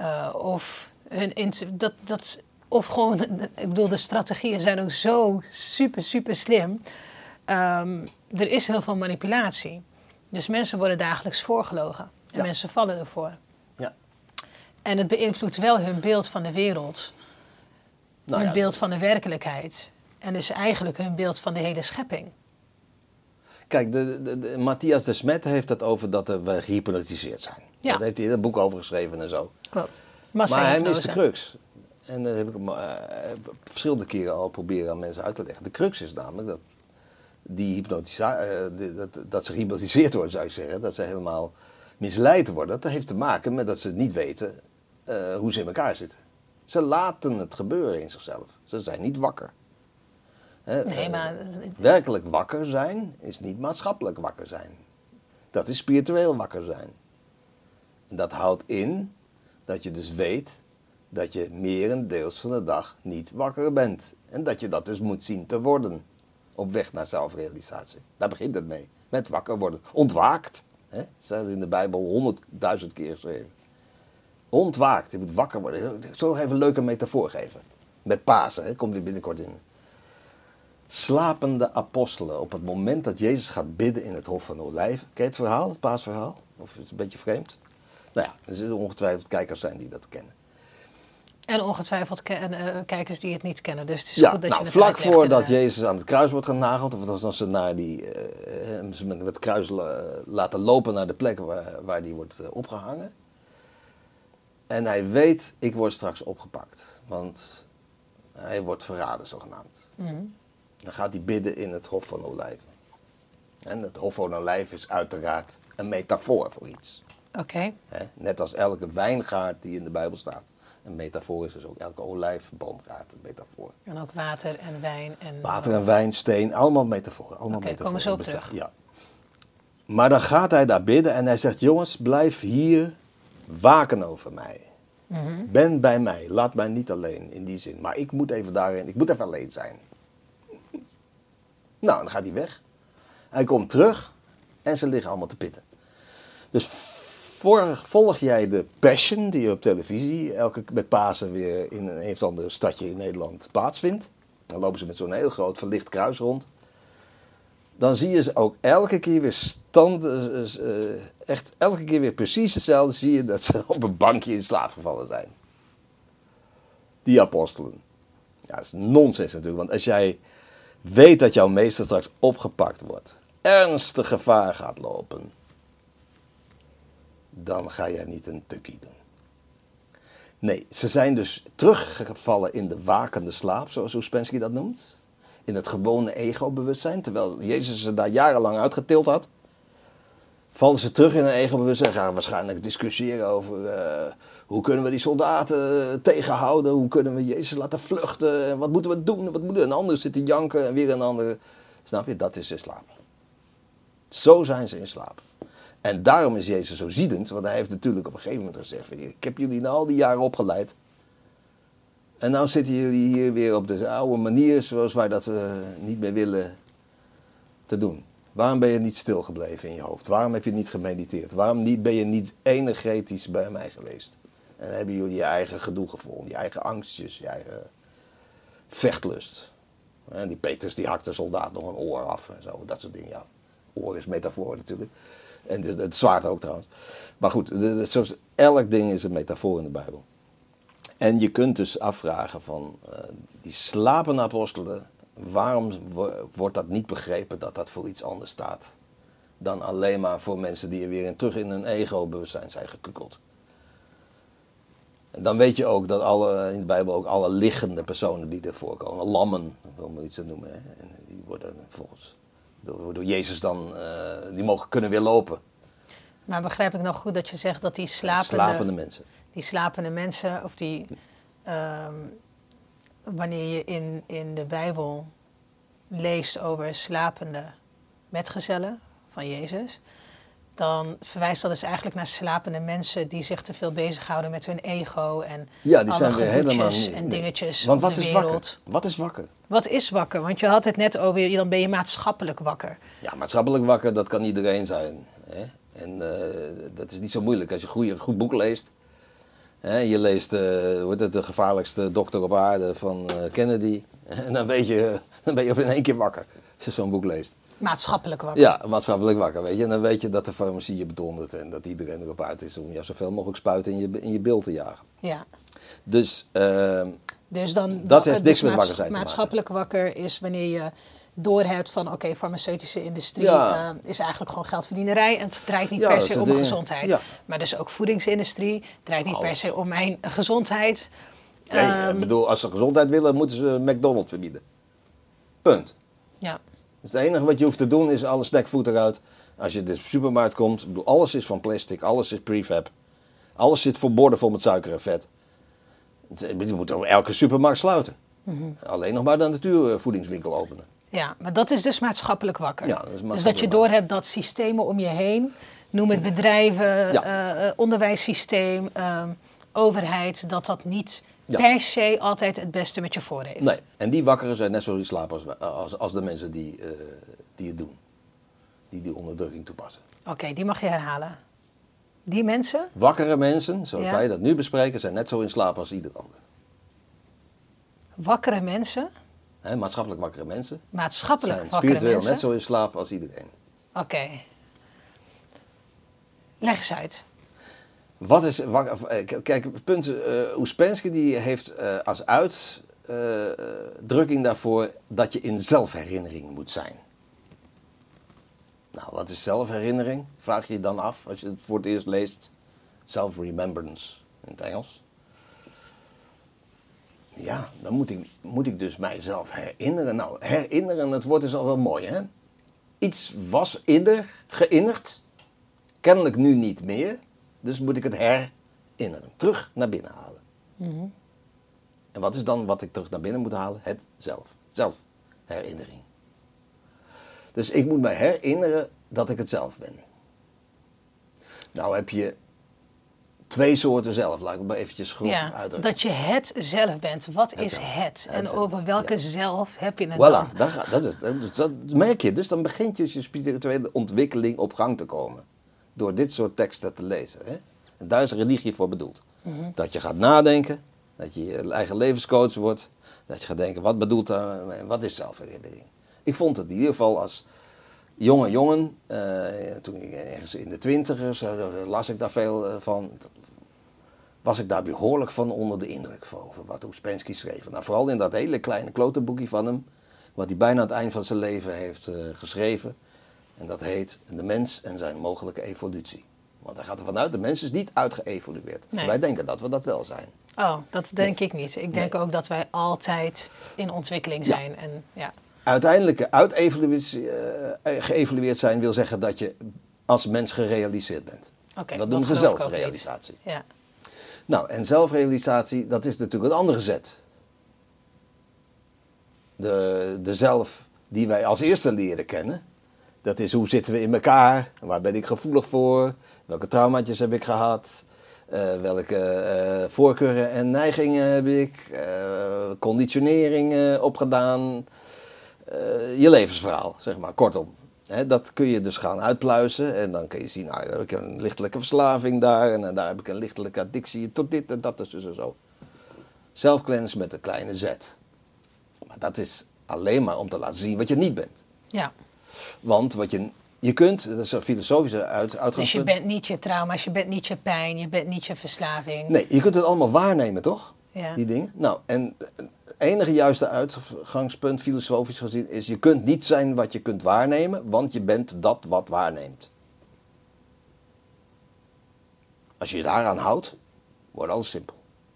Of gewoon, ik bedoel, de strategieën zijn ook zo super slim. Er is heel veel manipulatie. Dus mensen worden dagelijks voorgelogen. En mensen vallen ervoor. Ja. En het beïnvloedt wel hun beeld van de wereld. Hun beeld van de werkelijkheid. En dus eigenlijk hun beeld van de hele schepping. Kijk, Matthias de Smet heeft het over dat we gehypnotiseerd zijn. Ja. Dat heeft hij in het boek over geschreven en zo. Klopt. Maar hij mist de crux. En dat heb ik verschillende keren al proberen aan mensen uit te leggen. De crux is namelijk dat, dat ze gehypnotiseerd worden, zou je zeggen. Dat ze helemaal misleid worden. Dat heeft te maken met dat ze niet weten hoe ze in elkaar zitten. Ze laten het gebeuren in zichzelf. Ze zijn niet wakker. Nee, maar werkelijk wakker zijn is niet maatschappelijk wakker zijn. Dat is spiritueel wakker zijn. En dat houdt in dat je dus weet dat je merendeels van de dag niet wakker bent. En dat je dat dus moet zien te worden. Op weg naar zelfrealisatie. Daar begint het mee. Met wakker worden. Ontwaakt. Staat in de Bijbel 100.000 keer geschreven. Ontwaakt. Je moet wakker worden. Ik zal nog even een leuke metafoor geven. Met Pasen. Komt weer binnenkort in. Slapende apostelen. Op het moment dat Jezus gaat bidden in het Hof van de Olijven. Ken je het verhaal? Het paasverhaal? Of is het een beetje vreemd? Nou ja, er zullen ongetwijfeld kijkers zijn die dat kennen. En ongetwijfeld kijkers die het niet kennen. Dus het is goed dat je het vlak uitlegt, voordat inderdaad. Jezus aan het kruis wordt genageld, of als ze naar met het kruis laten lopen naar de plek waar die wordt opgehangen. En hij weet, ik word straks opgepakt. Want hij wordt verraden, zogenaamd. Mm. Dan gaat hij bidden in het Hof van de Olijven. En het Hof van de Olijven is uiteraard een metafoor voor iets. Oké. Net als elke wijngaard die in de Bijbel staat. Een metafoor is dus ook elke olijfboomgaard een metafoor. En ook water en wijn. Water en wijn, steen, allemaal metaforen. Oké, komen we zo op terug. Ja. Maar dan gaat hij daar bidden en hij zegt, jongens, blijf hier waken over mij. Mm-hmm. Ben bij mij, laat mij niet alleen in die zin. Maar ik moet even daarin, ik moet even alleen zijn. Nou, dan gaat hij weg. Hij komt terug en ze liggen allemaal te pitten. Dus volg jij de Passion die op televisie met Pasen weer in een of ander stadje in Nederland plaatsvindt. Dan lopen ze met zo'n heel groot verlicht kruis rond. Dan zie je ze ook elke keer weer echt elke keer weer precies hetzelfde. Zie je dat ze op een bankje in slaap gevallen zijn. Die apostelen. Ja, dat is nonsens natuurlijk. Want als jij weet dat jouw meester straks opgepakt wordt, ernstig gevaar gaat lopen, dan ga jij niet een tukkie doen. Nee, ze zijn dus teruggevallen in de wakende slaap, zoals Ouspensky dat noemt. In het gewone ego-bewustzijn, terwijl Jezus ze daar jarenlang uitgetild had. vallen ze terug in hun ego-bewustzijn. Gaan waarschijnlijk discussiëren over hoe kunnen we die soldaten tegenhouden. Hoe kunnen we Jezus laten vluchten. En wat moeten we doen? Wat moeten we? Een ander zit te janken en weer een ander. Snap je? Dat is in slaap. Zo zijn ze in slaap. En daarom is Jezus zo ziedend. Want hij heeft natuurlijk op een gegeven moment gezegd. Ik heb jullie na al die jaren opgeleid. En nou zitten jullie hier weer op de oude manier zoals wij dat niet meer willen te doen. Waarom ben je niet stilgebleven in je hoofd? Waarom heb je niet gemediteerd? Waarom ben je niet energetisch bij mij geweest? En hebben jullie je eigen gedoe gevonden, je eigen angstjes, je eigen vechtlust. En die Petrus die hakt de soldaat nog een oor af en zo, dat soort dingen. Ja, oor is metafoor natuurlijk. En het zwaard ook trouwens. Maar goed, zoals elk ding is een metafoor in de Bijbel. En je kunt dus afvragen van die slapende apostelen, waarom wordt dat niet begrepen dat dat voor iets anders staat dan alleen maar voor mensen die er weer terug in hun ego-bewustzijn zijn gekukeld. En dan weet je ook dat in de Bijbel ook alle liggende personen die er voorkomen, lammen, om maar iets te noemen, hè, en die worden volgens door Jezus dan, kunnen weer lopen. Maar begrijp ik nog goed dat je zegt dat die slapende mensen. Die slapende mensen, of die, wanneer je in de Bijbel leest over slapende metgezellen van Jezus, dan verwijst dat dus eigenlijk naar slapende mensen die zich te veel bezighouden met hun ego en ja, die zijn weer helemaal niet, en dingetjes Want op wat de is wereld. Wakker? Wat is wakker? Wat is wakker? Want je had het net over, dan ben je maatschappelijk wakker. Ja, maatschappelijk wakker, dat kan iedereen zijn. Hè? En dat is niet zo moeilijk als je een goed boek leest. Hè? Je leest de gevaarlijkste dokter op aarde van Kennedy. En dan ben je in één keer wakker als je zo'n boek leest. Maatschappelijk wakker. Ja, maatschappelijk wakker, weet je. En dan weet je dat de farmacie je bedondert en dat iedereen erop uit is om jou zoveel mogelijk spuiten in je bil te jagen. Ja. Dus dan, dat heeft niks met wakker zijn te maken. Maatschappelijk wakker is wanneer je doorhebt van oké, farmaceutische industrie is eigenlijk gewoon geldverdienerij en het draait niet per se om gezondheid. Ja. Maar dus ook voedingsindustrie draait niet per se om mijn gezondheid. Nee, ik bedoel, als ze gezondheid willen, moeten ze McDonald's verbieden. Punt. Ja. Dus het enige wat je hoeft te doen is alle snackfood eruit. Als je de supermarkt komt, alles is van plastic, alles is prefab. Alles zit voor borden vol met suiker en vet. Je moet elke supermarkt sluiten. Mm-hmm. Alleen nog maar de natuurvoedingswinkel openen. Ja, maar dat is dus maatschappelijk wakker. Ja, dat is dus dat je doorhebt dat systemen om je heen, noem het bedrijven, onderwijssysteem, overheid, dat niet per se altijd het beste met je voor heeft. Nee, en die wakkeren zijn net zo in slaap als de mensen die het doen. Die onderdrukking toepassen. Oké, die mag je herhalen. Die mensen? Wakkere mensen, zoals wij dat nu bespreken, zijn net zo in slaap als ieder ander. Wakkere mensen? Maatschappelijk wakkere mensen. Maatschappelijk zijn wakkere spiritueel mensen? net zo in slaap als iedereen. Oké. Leg eens uit. Wat is kijk, het punt, Ouspensky die heeft als uitdrukking daarvoor dat je in zelfherinnering moet zijn. Nou, wat is zelfherinnering? Vraag je je dan af als je het voor het eerst leest. Self-remembrance in het Engels. Ja, dan moet ik dus mijzelf herinneren. Nou, herinneren, het woord is al wel mooi, hè? Iets was geïnnerd, kennelijk nu niet meer. Dus moet ik het herinneren, terug naar binnen halen. Mm-hmm. En wat is dan wat ik terug naar binnen moet halen? Het zelfherinnering. Dus ik moet mij herinneren dat ik het zelf ben. Nou heb je 2 soorten zelf, laat ik het maar eventjes grof uitdrukken. Dat je het zelf bent. Wat is het? En over welke zelf heb je het dan? Dat merk je. Dus dan begint je spirituele ontwikkeling op gang te komen. Door dit soort teksten te lezen. Hè? En daar is religie voor bedoeld. Mm-hmm. Dat je gaat nadenken, dat je je eigen levenscoach wordt. Dat je gaat denken, wat bedoelt daar, wat is zelfherinnering? Ik vond het in ieder geval als jonge jongen, toen ik ergens in de 20ers, las ik daar veel van. Was ik daar behoorlijk van onder de indruk over wat Ouspensky schreef. Nou, vooral in dat hele kleine klotenboekje van hem, wat hij bijna aan het eind van zijn leven heeft geschreven. En dat heet De Mens en zijn mogelijke evolutie. Want hij gaat ervan uit, de mens is niet uitgeëvolueerd. Nee. Wij denken dat we dat wel zijn. Oh, dat denk ik niet. Ik denk ook dat wij altijd in ontwikkeling zijn. En, Uiteindelijk geëvolueerd zijn wil zeggen dat je als mens gerealiseerd bent. Oké, Dat noemen ze geloof ik ook zelfrealisatie. niet. Ja. Nou, en zelfrealisatie, dat is natuurlijk een andere zet. De zelf die wij als eerste leren kennen, dat is hoe zitten we in elkaar, waar ben ik gevoelig voor, welke traumaatjes heb ik gehad, welke voorkeuren en neigingen heb ik, conditionering opgedaan, je levensverhaal, zeg maar, kortom. Hè, dat kun je dus gaan uitpluizen en dan kun je zien, nou, heb ik een lichtelijke verslaving daar en daar heb ik een lichtelijke addictie tot dit en dat is dus zo. Zelfkennis met een kleine z. Maar dat is alleen maar om te laten zien wat je niet bent. Ja. Want wat je kunt, dat is een filosofische uitgangspunt. Dus je bent niet je trauma's, je bent niet je pijn, je bent niet je verslaving. Nee, je kunt het allemaal waarnemen, toch? Ja. Die dingen. Nou, en het enige juiste uitgangspunt, filosofisch gezien, is je kunt niet zijn wat je kunt waarnemen, want je bent dat wat waarneemt. Als je je daaraan houdt, wordt alles simpel.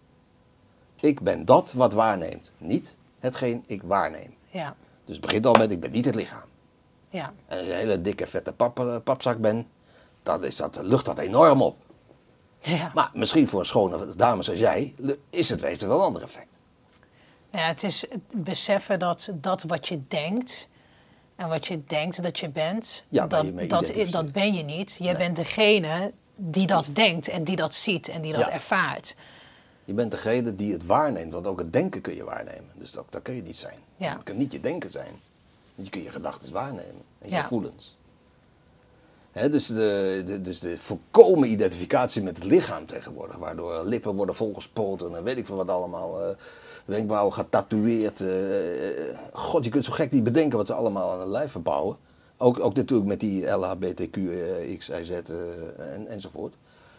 Ik ben dat wat waarneemt, niet hetgeen ik waarneem. Ja. Dus het begint al met, ik ben niet het lichaam. Ja. En als je een hele dikke, vette papzak bent, dan lucht dat enorm op. Ja. Maar misschien voor schone dames als jij, heeft het wel een ander effect. Ja, het is het beseffen dat wat je denkt en wat je denkt dat je bent, Ja, waar je mee identificeert. dat ben je niet. Jij Nee. bent degene die dat denkt en die dat ziet en die dat Ja. ervaart. Je bent degene die het waarneemt, want ook het denken kun je waarnemen. Dus dat kun je niet zijn. Ja. Je kunt niet je denken zijn. Want je kunt je gedachten waarnemen en je Ja. gevoelens. Hè, dus de volkomen identificatie met het lichaam tegenwoordig, waardoor lippen worden volgespoten en weet ik veel wat allemaal, wenkbrauwen getatoeëerd. God, je kunt zo gek niet bedenken wat ze allemaal aan het lijf verbouwen. Ook natuurlijk met die LHBTQ, XYZ enzovoort.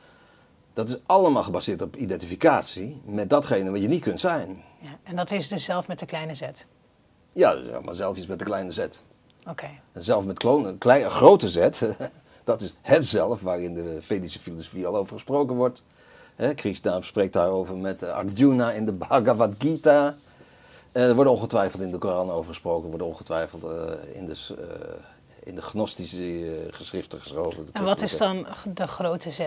Dat is allemaal gebaseerd op identificatie met datgene wat je niet kunt zijn. Ja. En dat is dus zelf met de kleine z. Ja, dus maar zelf iets met een kleine z. Oké. En zelf met een grote z, dat is het zelf, waar in de Vedische filosofie al over gesproken wordt. Krishna spreekt daarover met Arjuna in de Bhagavad Gita. Er wordt ongetwijfeld in de Koran over gesproken, wordt ongetwijfeld in de gnostische geschriften geschreven. En wat is dan de grote z?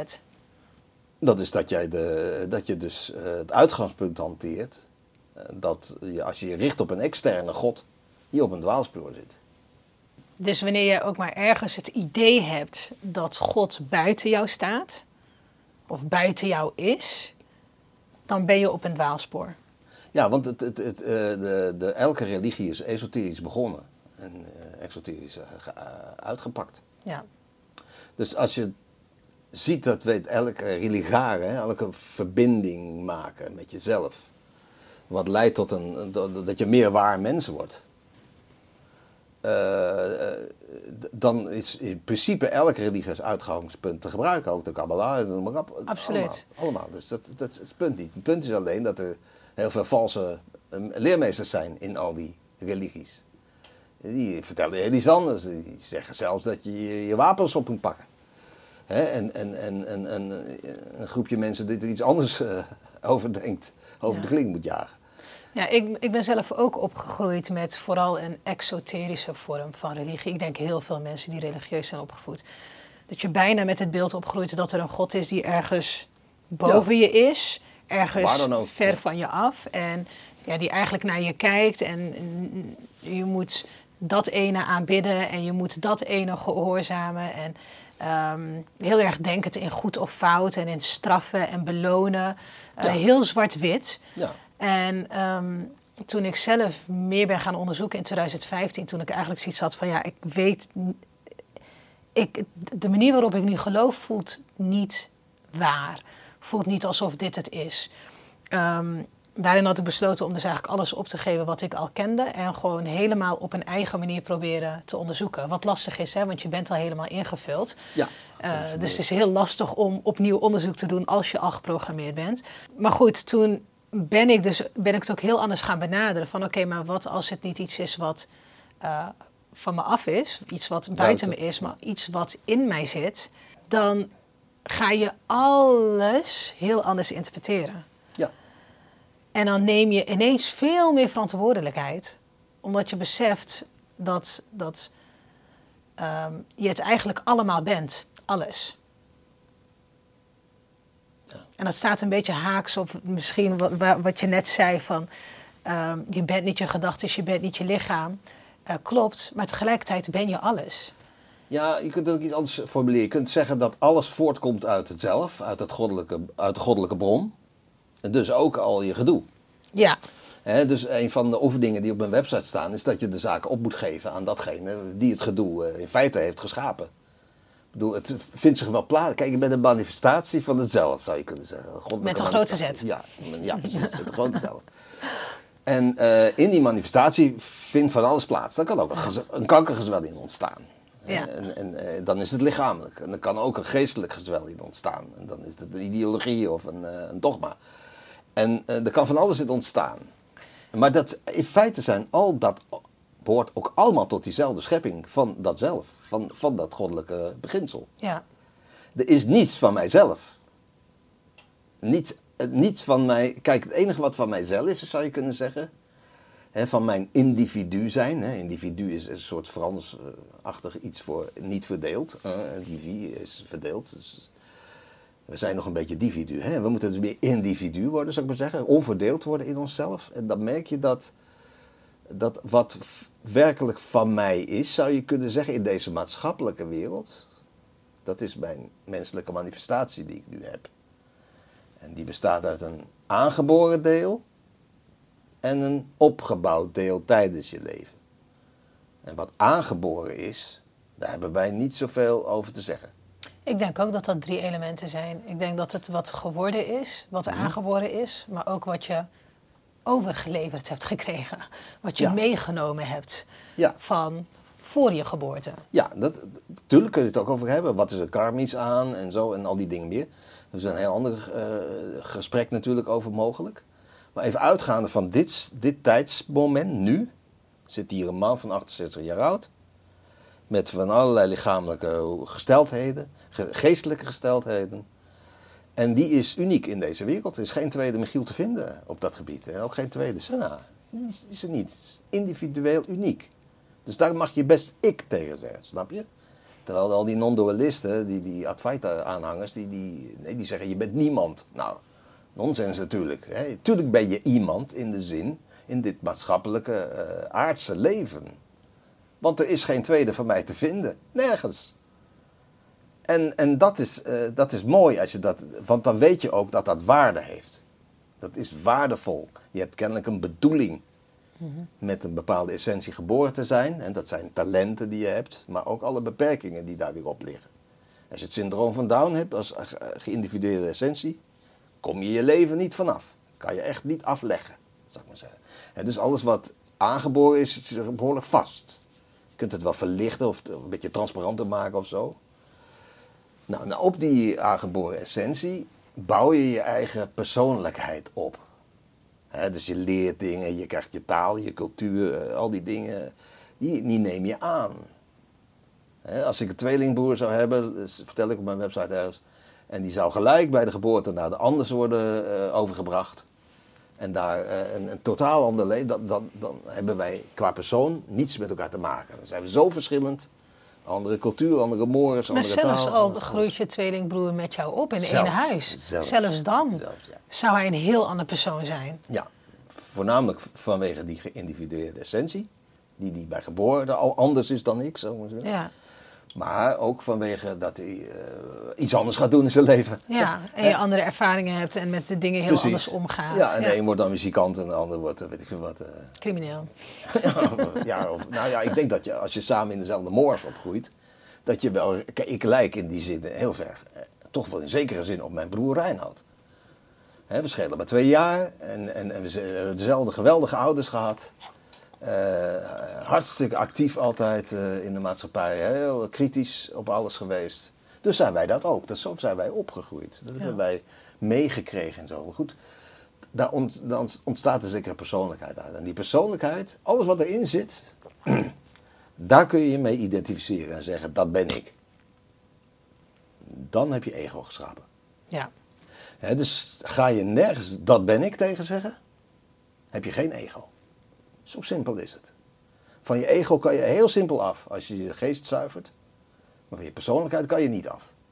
Dat is dat je dus het uitgangspunt hanteert. Dat je, als je je richt op een externe God, je op een dwaalspoor zit. Dus wanneer je ook maar ergens het idee hebt dat God buiten jou staat, of buiten jou is, dan ben je op een dwaalspoor. Ja, want elke religie is esoterisch begonnen en exoterisch uitgepakt. Ja. Dus als je ziet dat weet elke religare, elke verbinding maken met jezelf, wat leidt tot dat je meer waar mens wordt. Dan is in principe elke religie als uitgangspunt te gebruiken. Ook de Kabbalah, noem maar op. Absoluut. Allemaal. Dus dat is het punt niet. Het punt is alleen dat er heel veel valse leermeesters zijn in al die religies. Die vertellen heel iets anders. Die zeggen zelfs dat je je wapens op moet pakken. En een groepje mensen die er iets anders over denkt, over de kling moet jagen. Ja, ik ben zelf ook opgegroeid met vooral een exoterische vorm van religie. Ik denk heel veel mensen die religieus zijn opgevoed. Dat je bijna met het beeld opgroeit dat er een God is die ergens boven je is. Ergens ver van je af. En ja, die eigenlijk naar je kijkt. En je moet dat ene aanbidden en je moet dat ene gehoorzamen. En heel erg denkend in goed of fout en in straffen en belonen. Heel zwart-wit. Ja. En toen ik zelf meer ben gaan onderzoeken in 2015, toen ik eigenlijk zoiets had van ja, ik weet, de manier waarop ik nu geloof voelt niet waar. Voelt niet alsof dit het is. Daarin had ik besloten om dus eigenlijk alles op te geven wat ik al kende en gewoon helemaal op een eigen manier proberen te onderzoeken. Wat lastig is, hè, want je bent al helemaal ingevuld. Ja, dus het is heel lastig om opnieuw onderzoek te doen als je al geprogrammeerd bent. Maar goed, toen ben ik het ook heel anders gaan benaderen. Van oké, maar wat als het niet iets is wat van me af is, iets wat buiten me is, maar iets wat in mij zit, dan ga je alles heel anders interpreteren. Ja. En dan neem je ineens veel meer verantwoordelijkheid, omdat je beseft dat je het eigenlijk allemaal bent. alles. Ja. En dat staat een beetje haaks op misschien wat je net zei van... je bent niet je gedachten, je bent niet je lichaam. Klopt, maar tegelijkertijd ben je alles. Ja, je kunt het ook iets anders formuleren. Je kunt zeggen dat alles voortkomt uit het zelf, uit de goddelijke bron. En dus ook al je gedoe. Ja. Dus een van de oefeningen die op mijn website staan, is dat je de zaken op moet geven aan datgene die het gedoe in feite heeft geschapen. Ik bedoel, het vindt zich wel plaats. Kijk, je bent een manifestatie van het zelf, zou je kunnen zeggen. Met een grote zet. Ja, precies, met een grote zelf. En in die manifestatie vindt van alles plaats. Daar kan ook een kankergezwel in ontstaan. Ja. En dan is het lichamelijk. En er kan ook een geestelijk gezwel in ontstaan. En dan is het een ideologie of een dogma. En er kan van alles in ontstaan. Maar dat, in feite behoort ook allemaal tot diezelfde schepping van dat zelf. Van dat goddelijke beginsel. Ja. Er is niets van mijzelf. Niets van mij. Kijk, het enige wat van mijzelf is, zou je kunnen zeggen. Van mijn individu zijn. Individu is een soort Fransachtig iets voor niet verdeeld. Divi is verdeeld. Dus we zijn nog een beetje dividu. We moeten dus meer individu worden, zou ik maar zeggen. Onverdeeld worden in onszelf. En dan merk je dat wat werkelijk van mij is, zou je kunnen zeggen, in deze maatschappelijke wereld. Dat is mijn menselijke manifestatie die ik nu heb. En die bestaat uit een aangeboren deel en een opgebouwd deel tijdens je leven. En wat aangeboren is, daar hebben wij niet zoveel over te zeggen. Ik denk ook dat dat 3 elementen zijn. Ik denk dat het wat geworden is, wat aangeboren is, maar ook wat je overgeleverd hebt gekregen. Wat je meegenomen hebt van voor je geboorte. Ja, natuurlijk kun je het ook over hebben. Wat is er karmisch aan en zo en al die dingen meer. Er is een heel ander gesprek natuurlijk over mogelijk. Maar even uitgaande van dit tijdsmoment, nu, zit hier een man van 68 jaar oud. Met van allerlei lichamelijke gesteldheden, geestelijke gesteldheden. En die is uniek in deze wereld. Er is geen tweede Michiel te vinden op dat gebied. En ook geen tweede Senna. Is er niet. Het is individueel uniek. Dus daar mag je best ik tegen zeggen, snap je? Terwijl al die non-dualisten, die Advaita-aanhangers, die zeggen je bent niemand. Nou, nonsens natuurlijk. Tuurlijk ben je iemand in de zin, in dit maatschappelijke aardse leven. Want er is geen tweede van mij te vinden. Nergens. En dat is mooi als je dat, want dan weet je ook dat dat waarde heeft. Dat is waardevol. Je hebt kennelijk een bedoeling met een bepaalde essentie geboren te zijn. En dat zijn talenten die je hebt, maar ook alle beperkingen die daar weer op liggen. Als je het syndroom van Down hebt als geïndividueerde essentie, kom je leven niet vanaf. Kan je echt niet afleggen, zou ik maar zeggen. En dus alles wat aangeboren is behoorlijk vast. Je kunt het wel verlichten of een beetje transparanter maken of zo. Nou, op die aangeboren essentie bouw je je eigen persoonlijkheid op. Dus je leert dingen, je krijgt je taal, je cultuur, al die dingen, die neem je aan. Als ik een tweelingbroer zou hebben, dat vertel ik op mijn website ergens, en die zou gelijk bij de geboorte naar de anders worden overgebracht. En daar een totaal ander leven, dan hebben wij qua persoon niets met elkaar te maken. Dan zijn we zo verschillend. Andere cultuur, andere mores, andere taal. Maar zelfs al groeit je tweelingbroer met jou op in het ene huis. Zelfs dan ja. zou hij een heel ander persoon zijn. Ja, voornamelijk vanwege die geïndividueerde essentie. Die bij geboorte al anders is dan ik, zo maar zeggen. Ja. Maar ook vanwege dat hij iets anders gaat doen in zijn leven. Ja, en je andere ervaringen hebt en met de dingen heel anders omgaat. Ja, en de een wordt dan muzikant en de ander wordt, weet ik veel wat. Crimineel. Ik denk dat je, als je samen in dezelfde moors opgroeit, dat je wel, ik lijk in die zin heel ver, toch wel in zekere zin op mijn broer Reinoud. We schelen maar 2 jaar en we hebben dezelfde geweldige ouders gehad. Hartstikke actief altijd in de maatschappij, heel kritisch op alles geweest. Dus zijn wij dat ook. Dus zo zijn wij opgegroeid. Dat hebben wij meegekregen en zo. Maar goed, daar ontstaat een zekere persoonlijkheid uit. En die persoonlijkheid, alles wat erin zit, daar kun je je mee identificeren en zeggen, dat ben ik. Dan heb je ego geschapen. Ja. Dus ga je nergens dat ben ik tegen zeggen, heb je geen ego. Zo simpel is het. Van je ego kan je heel simpel af als je je geest zuivert. Maar van je persoonlijkheid kan je niet af.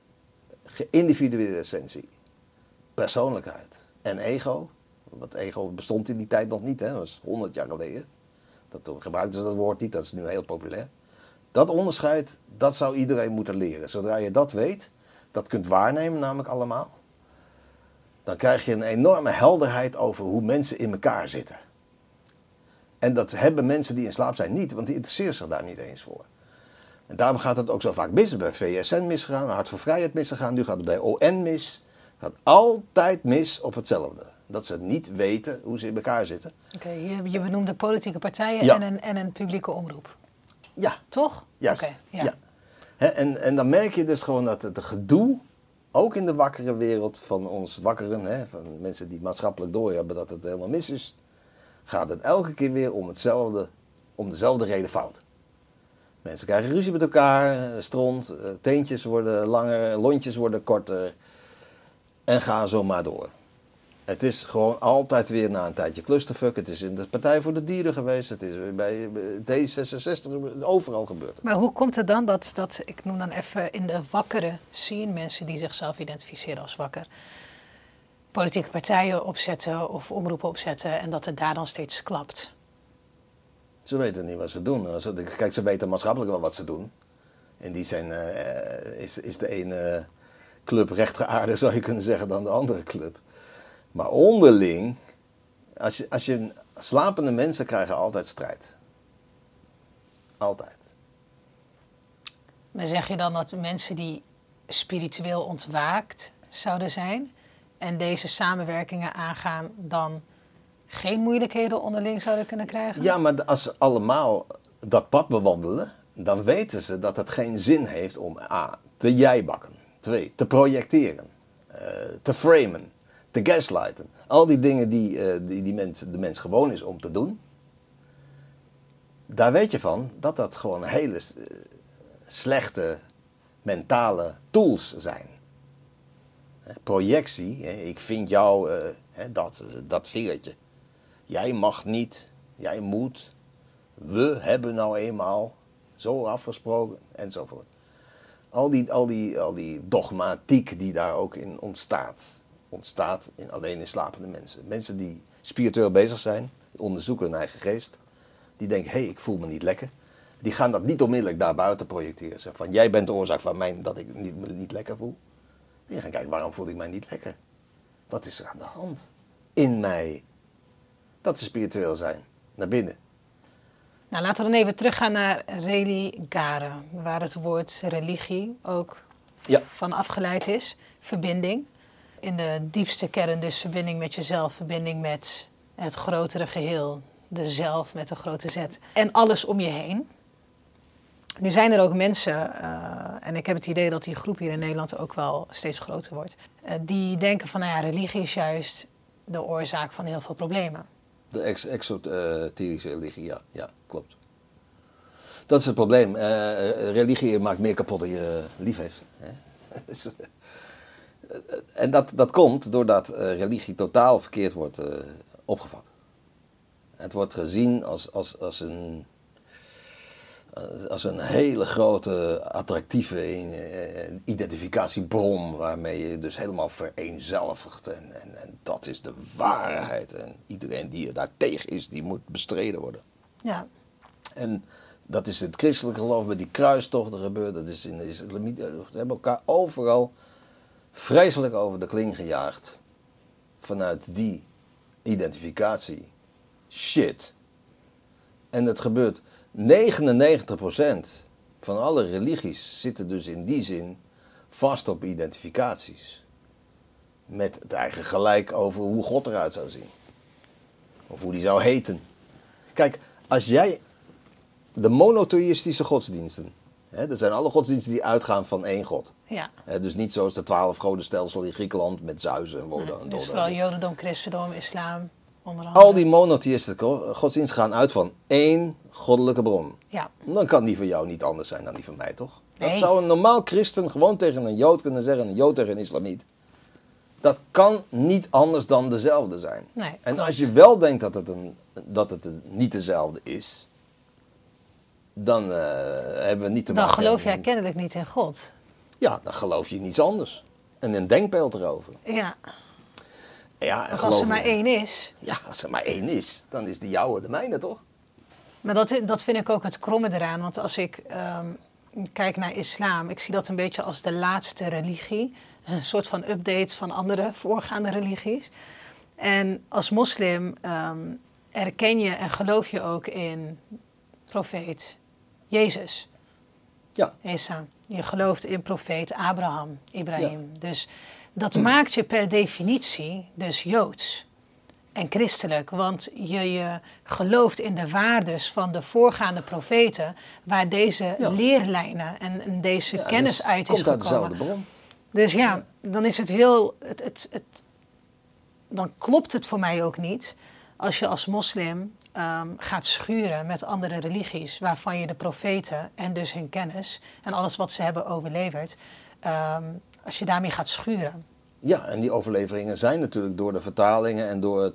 individuele essentie. Persoonlijkheid en ego. Want ego bestond in die tijd nog niet, hè? Dat was 100 jaar geleden. Toen gebruikten ze dat woord niet, dat is nu heel populair. Dat onderscheid, dat zou iedereen moeten leren. Zodra je dat weet, dat kunt waarnemen namelijk allemaal, dan krijg je een enorme helderheid over hoe mensen in elkaar zitten. En dat hebben mensen die in slaap zijn niet, want die interesseren zich daar niet eens voor. En daarom gaat het ook zo vaak mis. Bij VSN misgegaan, Hart voor Vrijheid misgegaan, nu gaat het bij ON mis. Het gaat altijd mis op hetzelfde. Dat ze niet weten hoe ze in elkaar zitten. Oké, je benoemde politieke partijen Ja. en een publieke omroep. Ja, Toch? juist. Oké, ja. Ja. En dan merk je dus gewoon dat het gedoe, ook in de wakkere wereld van ons wakkeren, van mensen die maatschappelijk doorhebben dat het helemaal mis is, gaat het elke keer weer om dezelfde reden fout. Mensen krijgen ruzie met elkaar, stront, teentjes worden langer, lontjes worden korter en gaan zo maar door. Het is gewoon altijd weer na een tijdje clusterfuck. Het is in de Partij voor de Dieren geweest, het is bij D66, overal gebeurd. Maar hoe komt het dan dat, ik noem dan even in de wakkere scene, mensen die zichzelf identificeren als wakker, politieke partijen opzetten of omroepen opzetten en dat het daar dan steeds klapt? Ze weten niet wat ze doen. Kijk, ze weten maatschappelijk wel wat ze doen. In die zin is de ene club rechtgeaarder, zou je kunnen zeggen, dan de andere club. Maar onderling, als je slapende mensen krijgen altijd strijd. Altijd. Maar zeg je dan dat mensen die spiritueel ontwaakt zouden zijn en deze samenwerkingen aangaan, dan geen moeilijkheden onderling zouden kunnen krijgen? Ja, maar als ze allemaal dat pad bewandelen, dan weten ze dat het geen zin heeft om A, te jijbakken, 2, te projecteren, te framen, te gaslighten. Al die dingen die de mens gewoon is om te doen, daar weet je van dat dat gewoon hele slechte mentale tools zijn. Projectie, ik vind jou dat vingertje. Jij mag niet, jij moet, we hebben nou eenmaal zo afgesproken enzovoort. Al die dogmatiek die daar ook in ontstaat alleen in slapende mensen. Mensen die spiritueel bezig zijn, die onderzoeken hun eigen geest, die denken, hé, ik voel me niet lekker. Die gaan dat niet onmiddellijk daar buiten projecteren. Zeg van, jij bent de oorzaak van dat ik me niet lekker voel. Die gaan kijken, waarom voel ik mij niet lekker? Wat is er aan de hand in mij? Dat is spiritueel zijn, naar binnen. Nou, laten we dan even teruggaan naar religare, waar het woord religie ook van afgeleid is. Verbinding. In de diepste kern dus verbinding met jezelf, verbinding met het grotere geheel. De zelf met een grote Z. En alles om je heen. Nu zijn er ook mensen, en ik heb het idee dat die groep hier in Nederland ook wel steeds groter wordt, die denken van, religie is juist de oorzaak van heel veel problemen. De exoterische religie, ja, klopt. Dat is het probleem. Religie maakt meer kapot dan je lief heeft. En dat komt doordat religie totaal verkeerd wordt opgevat. Het wordt gezien als een hele grote, attractieve identificatiebron waarmee je dus helemaal vereenzelvigt. En dat is de waarheid. En iedereen die er daar tegen is, die moet bestreden worden. Ja. En dat is in het christelijke geloof met die kruistochten gebeurd. Dat is in de islamieten. Ze hebben elkaar overal vreselijk over de kling gejaagd. Vanuit die identificatie. Shit. En het gebeurt. 99% van alle religies zitten dus in die zin vast op identificaties. Met het eigen gelijk over hoe God eruit zou zien. Of hoe die zou heten. Kijk, als jij de monotheïstische godsdiensten. Dat zijn alle godsdiensten die uitgaan van één God. Ja. Dus niet zoals de 12 godenstelsel in Griekenland met Zeus en Woden. Nee, dus vooral jodendom, christendom, islam, onder andere. Al die monotheïstische godsdiensten gaan uit van één goddelijke bron. Ja. Dan kan die van jou niet anders zijn dan die van mij, toch? Nee. Dat zou een normaal christen gewoon tegen een jood kunnen zeggen, een jood tegen een islamiet. Dat kan niet anders dan dezelfde zijn. Nee, en klopt. als je wel denkt dat het niet dezelfde is, dan hebben we niet te Dan maken... geloof jij kennelijk niet in God. Ja, dan geloof je in iets anders. En een denkbeeld erover. Ja, Ja, en want als er maar één is. Ja, als er maar één is, dan is de jouwe de mijne, toch? Maar dat vind ik ook het kromme eraan. Want als ik kijk naar islam, ik zie dat een beetje als de laatste religie. Een soort van update van andere voorgaande religies. En als moslim erken je en geloof je ook in profeet Jezus. Ja. Isa. Je gelooft in profeet Abraham, Ibrahim. Ja. Dus dat maakt je per definitie dus Joods en christelijk. Want je gelooft in de waardes van de voorgaande profeten, waar deze leerlijnen en deze kennis dus uit is komt gekomen. Komt uit dezelfde bron. Dus dan is het dan klopt het voor mij ook niet als je als moslim gaat schuren met andere religies, waarvan je de profeten en dus hun kennis en alles wat ze hebben overleverd, als je daarmee gaat schuren. Ja, en die overleveringen zijn natuurlijk door de vertalingen en door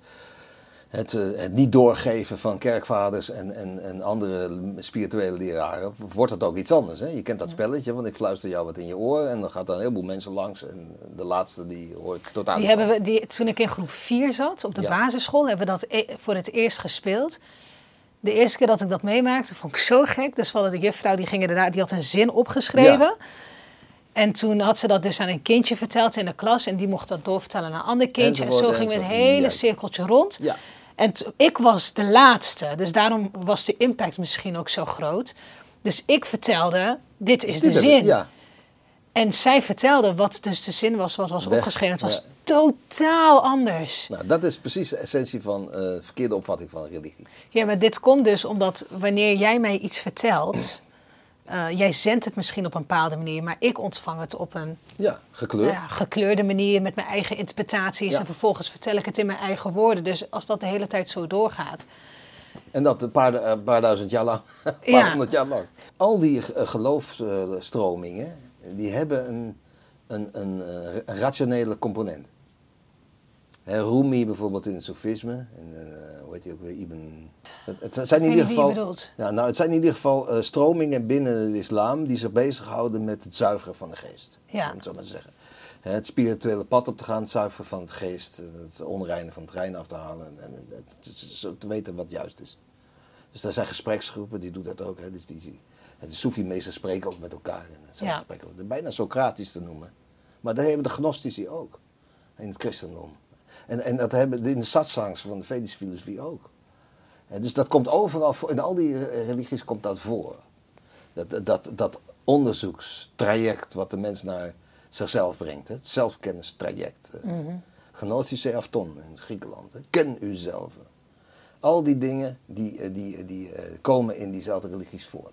het niet doorgeven van kerkvaders en andere spirituele leraren, wordt het ook iets anders. Hè? Je kent dat spelletje, want ik fluister jou wat in je oor en dan gaat dan een heleboel mensen langs en de laatste die hoort totaal iets anders. Toen ik in groep 4 zat, op de basisschool, hebben we dat voor het eerst gespeeld. De eerste keer dat ik dat meemaakte, vond ik zo gek. Dus de juffrouw die had een zin opgeschreven. Ja. En toen had ze dat dus aan een kindje verteld in de klas en die mocht dat doorvertellen aan een ander kindje. En zo ging het hele cirkeltje rond. Ja. En ik was de laatste, dus daarom was de impact misschien ook zo groot. Dus ik vertelde, dit is de zin. Ja. En zij vertelde wat dus de zin was, wat was opgeschreven. Het was totaal anders. Nou, dat is precies de essentie van verkeerde opvatting van religie. Ja, maar dit komt dus omdat wanneer jij mij iets vertelt, jij zendt het misschien op een bepaalde manier, maar ik ontvang het op een gekleurde manier met mijn eigen interpretaties. Ja. En vervolgens vertel ik het in mijn eigen woorden. Dus als dat de hele tijd zo doorgaat. En dat een paar duizend jaar lang, een paar honderd jaar lang. Al die geloofsstromingen, die hebben een rationele component. Rumi bijvoorbeeld in het Soefisme, en hoe heet hij ook weer, Ibn... Het zijn in ieder geval, het zijn in ieder geval stromingen binnen het islam die zich bezighouden met het zuiveren van de geest. Ja. Om het zo maar te zeggen. Het spirituele pad op te gaan, het zuiveren van het geest, het onreine van het reine af te halen en te weten wat juist is. Dus daar zijn gespreksgroepen, die doen dat ook. Hè. Dus de Soefi-meesters spreken ook met elkaar. En het zijn gesprekken, bijna Socratisch te noemen. Maar dat hebben de gnostici ook, in het christendom. En dat hebben in de satsangs van de Vedische filosofie ook. Dus dat komt overal voor, in al die religies komt dat voor. Dat onderzoekstraject wat de mens naar zichzelf brengt. Het zelfkennistraject. Gnostice afton in Griekenland. Ken uzelf. Al die dingen die komen in diezelfde religies voort.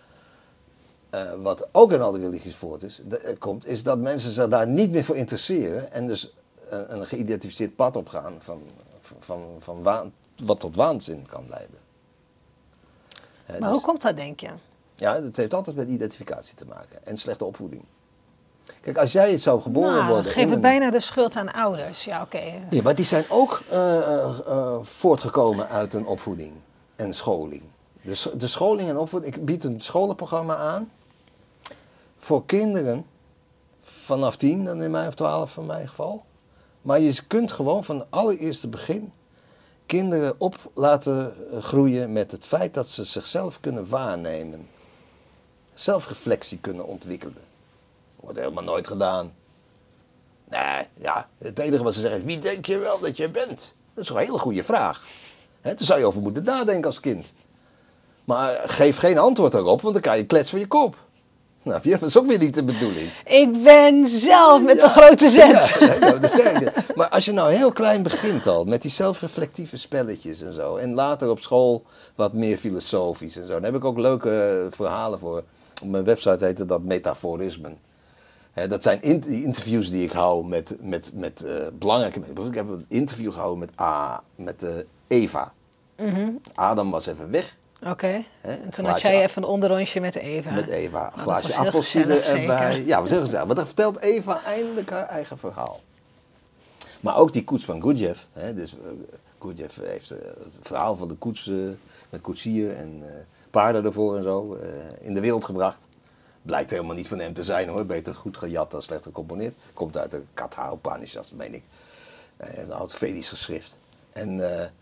Wat ook in al die religies komt, is dat mensen zich daar niet meer voor interesseren en dus een geïdentificeerd pad opgaan van wat tot waanzin kan leiden. Maar hoe komt dat, denk je? Ja, dat heeft altijd met identificatie te maken en slechte opvoeding. Kijk, als jij zou geboren worden... geef het bijna de schuld aan ouders. Ja, oké. Ja, maar die zijn ook voortgekomen uit een opvoeding en scholing. Dus de scholing en opvoeding... Ik bied een scholenprogramma aan voor kinderen vanaf 10, dan in mij, of 12 in mijn geval. Maar je kunt gewoon van het allereerste begin kinderen op laten groeien met het feit dat ze zichzelf kunnen waarnemen. Zelfreflectie kunnen ontwikkelen. Wordt helemaal nooit gedaan. Nee, ja, het enige wat ze zeggen is, wie denk je wel dat je bent? Dat is een hele goede vraag. Daar zou je over moeten nadenken als kind. Maar geef geen antwoord daarop, want dan krijg je klets van je kop. Snap je? Dat is ook weer niet de bedoeling. Ik ben zelf met de grote Z. Ja, dat zeg ik. Maar als je nou heel klein begint al, met die zelfreflectieve spelletjes en zo. En later op school wat meer filosofisch en zo. Daar heb ik ook leuke verhalen voor. Op mijn website heette dat metaforismen. Dat zijn interviews die ik hou met belangrijke mensen. Ik heb een interview gehouden met Eva. Mm-hmm. Adam was even weg. Oké. En toen had jij even een onderrondje met Eva. Met Eva. Een glaasje appelsieder erbij. Ja, was heel gezellig. Maar dan vertelt Eva eindelijk haar eigen verhaal. Maar ook die koets van Gurdjieff. Dus Gurdjieff heeft het verhaal van de koets met koetsier en paarden ervoor en zo in de wereld gebracht. Blijkt helemaal niet van hem te zijn hoor. Beter goed gejat dan slecht gecomponeerd. Komt uit de Katha Upanishad, meen ik. Een oud Vedisch geschrift. En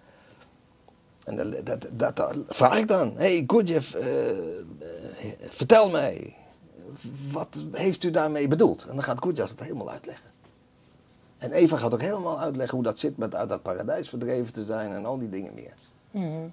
dat vraag ik dan. Hey Gurdjieff, vertel mij. Wat heeft u daarmee bedoeld? En dan gaat Gurdjieff het helemaal uitleggen. En Eva gaat ook helemaal uitleggen hoe dat zit met uit dat paradijs verdreven te zijn en al die dingen meer. Mm-hmm.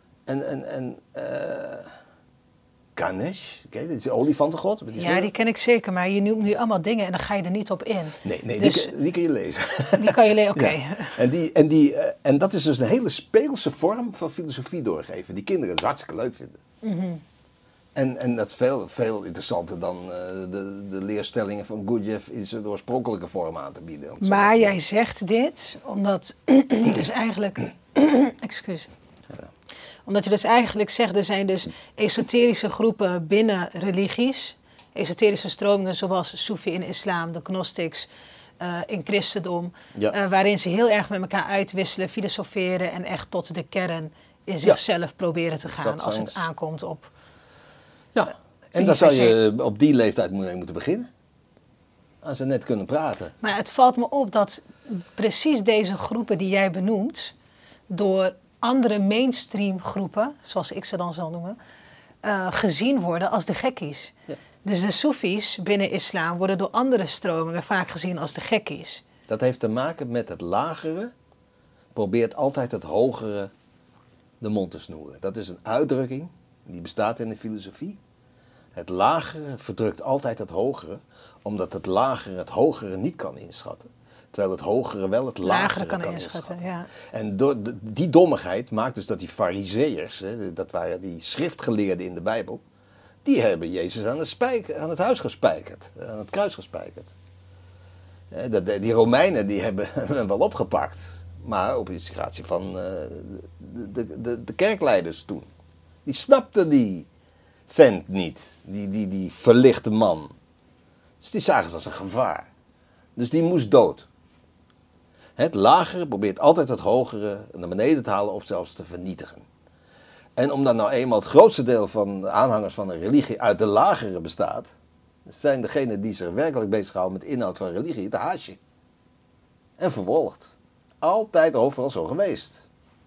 Ganesh, ken je die olifantengod? Ja, die ken ik zeker, maar je noemt nu allemaal dingen en dan ga je er niet op in. Nee, dus, die kun je lezen. Die kan je lezen, oké. Ja. En dat is dus een hele speelse vorm van filosofie doorgeven, die kinderen het hartstikke leuk vinden. Mm-hmm. En dat is veel interessanter dan de leerstellingen van Gurdjieff in zijn oorspronkelijke vorm aan te bieden. Maar jij zegt dit omdat dus eigenlijk... Excuus. Ja. Omdat je dus eigenlijk zegt, er zijn dus esoterische groepen binnen religies. Esoterische stromingen zoals Soefi in islam, de Gnostics in christendom. Ja. Waarin ze heel erg met elkaar uitwisselen, filosoferen en echt tot de kern in zichzelf proberen te gaan als het aankomt op... Ja, en dan zou je op die leeftijd mee moeten beginnen. Als ze net kunnen praten. Maar het valt me op dat precies deze groepen die jij benoemt... door andere mainstream groepen, zoals ik ze dan zal noemen... gezien worden als de gekkies. Ja. Dus de Soefies binnen islam worden door andere stromingen vaak gezien als de gekkies. Dat heeft te maken met het lagere. Probeert altijd het hogere de mond te snoeren. Dat is een uitdrukking... Die bestaat in de filosofie. Het lagere verdrukt altijd het hogere, omdat het lagere het hogere niet kan inschatten. Terwijl het hogere wel het lagere kan inschatten. Ja. En door die dommigheid maakt dus dat die farizeeërs, dat waren die schriftgeleerden in de Bijbel, die hebben Jezus aan het huis gespijkerd, aan het kruis gespijkerd. Die Romeinen die hebben hem wel opgepakt, maar op inspiratie van de kerkleiders toen. Die snapte die vent niet, die verlichte man. Dus die zagen ze als een gevaar. Dus die moest dood. Het lagere probeert altijd het hogere naar beneden te halen of zelfs te vernietigen. En omdat nou eenmaal het grootste deel van de aanhangers van een religie uit de lagere bestaat, zijn degenen die zich werkelijk bezighouden met de inhoud van religie het haasje. En vervolgd. Altijd overal zo geweest.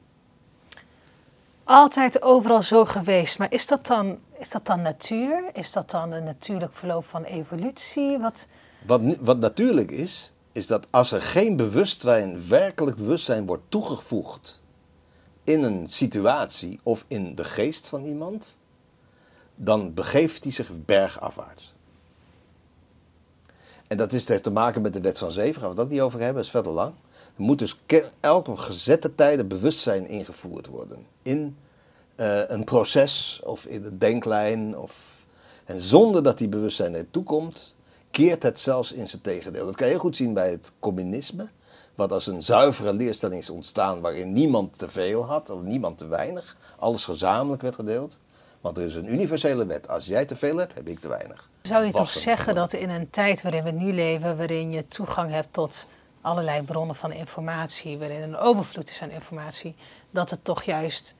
Altijd overal zo geweest. Maar is dat dan natuur? Is dat dan een natuurlijk verloop van evolutie? Wat natuurlijk is dat als er geen bewustzijn, werkelijk bewustzijn wordt toegevoegd in een situatie of in de geest van iemand, dan begeeft hij zich bergafwaarts. En dat heeft te maken met de wet van 7, gaan we het ook niet over hebben, dat is verder lang. Er moet dus elke gezette tijden bewustzijn ingevoerd worden in een proces of in de denklijn. En zonder dat die bewustzijn er toekomt, keert het zelfs in zijn tegendeel. Dat kan je heel goed zien bij het communisme, wat als een zuivere leerstelling is ontstaan waarin niemand te veel had of niemand te weinig, alles gezamenlijk werd gedeeld. Want er is een universele wet. Als jij te veel hebt, heb ik te weinig. Zou je toch zeggen dat in een tijd waarin we nu leven, waarin je toegang hebt tot allerlei bronnen van informatie, waarin een overvloed is aan informatie, dat het toch juist